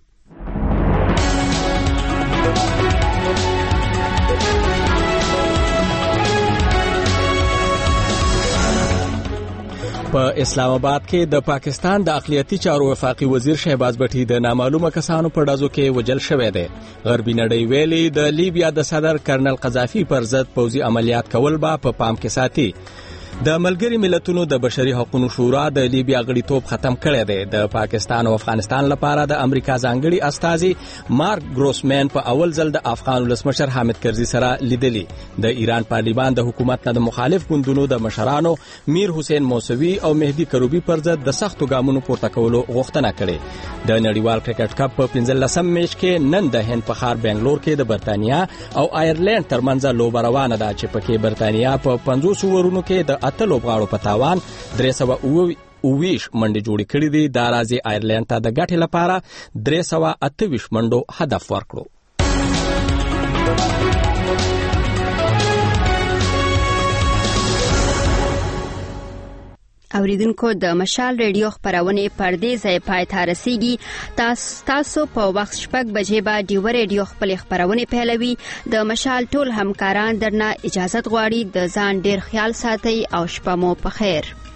په اسلام آباد کې د پاکستان د اقلیتي چارو وفاقي وزیر شهباز بټي د نامعلومه کسانو په ډزو کې وجل شوی دی. غربي نړۍ ویلي د لیبیا د صدر کرنل قذافي پر ضد پوځي عملیات کول به په پام کې ساتي. د ملګری ملتونو د بشري حقوقو شورا د لیبیا غړیتوب ختم کړی دی. د پاکستان او افغانستان لپاره د امریکا ځانګړي استازي مارک ګروسمن په اول ځل د افغان ولسمشر حامد کرزي سره لیدلی. د ایران پارلیمان د حکومت نه د مخالف ګوندونو د مشرانو میر حسین موسوي او مهدي کروبي پر ضد د سختو ګامونو پورته کولو غوښتنه کړې. د نړیوال کرکټ کپ په پنځلسم میچ کې نن د هند په ښار بنگلور کې د برتانیا او آیرلند ترمنځ لوبه روانه ده چې پکې برتانیا په پنځوس اورونو کې د اته لوبغاړو په تاوان درې سوه اوویش منډې جوړې کړې دي. دا راځي آیرلند ته د ګټې لپاره درې سوه اته ویشت منډو هدف ورکړو. اوریدونکو د مشال ریډیو خبرونه پردې ځای پای ته رسیږي. تاسو تاسو په وخت شپږ بجې به ډیو ریډیو خپل خبرونه پیلوي. د مشال ټول همکاران درنه اجازه غواړي. د ځان ډیر خیال ساتي او شپه مو په خیر.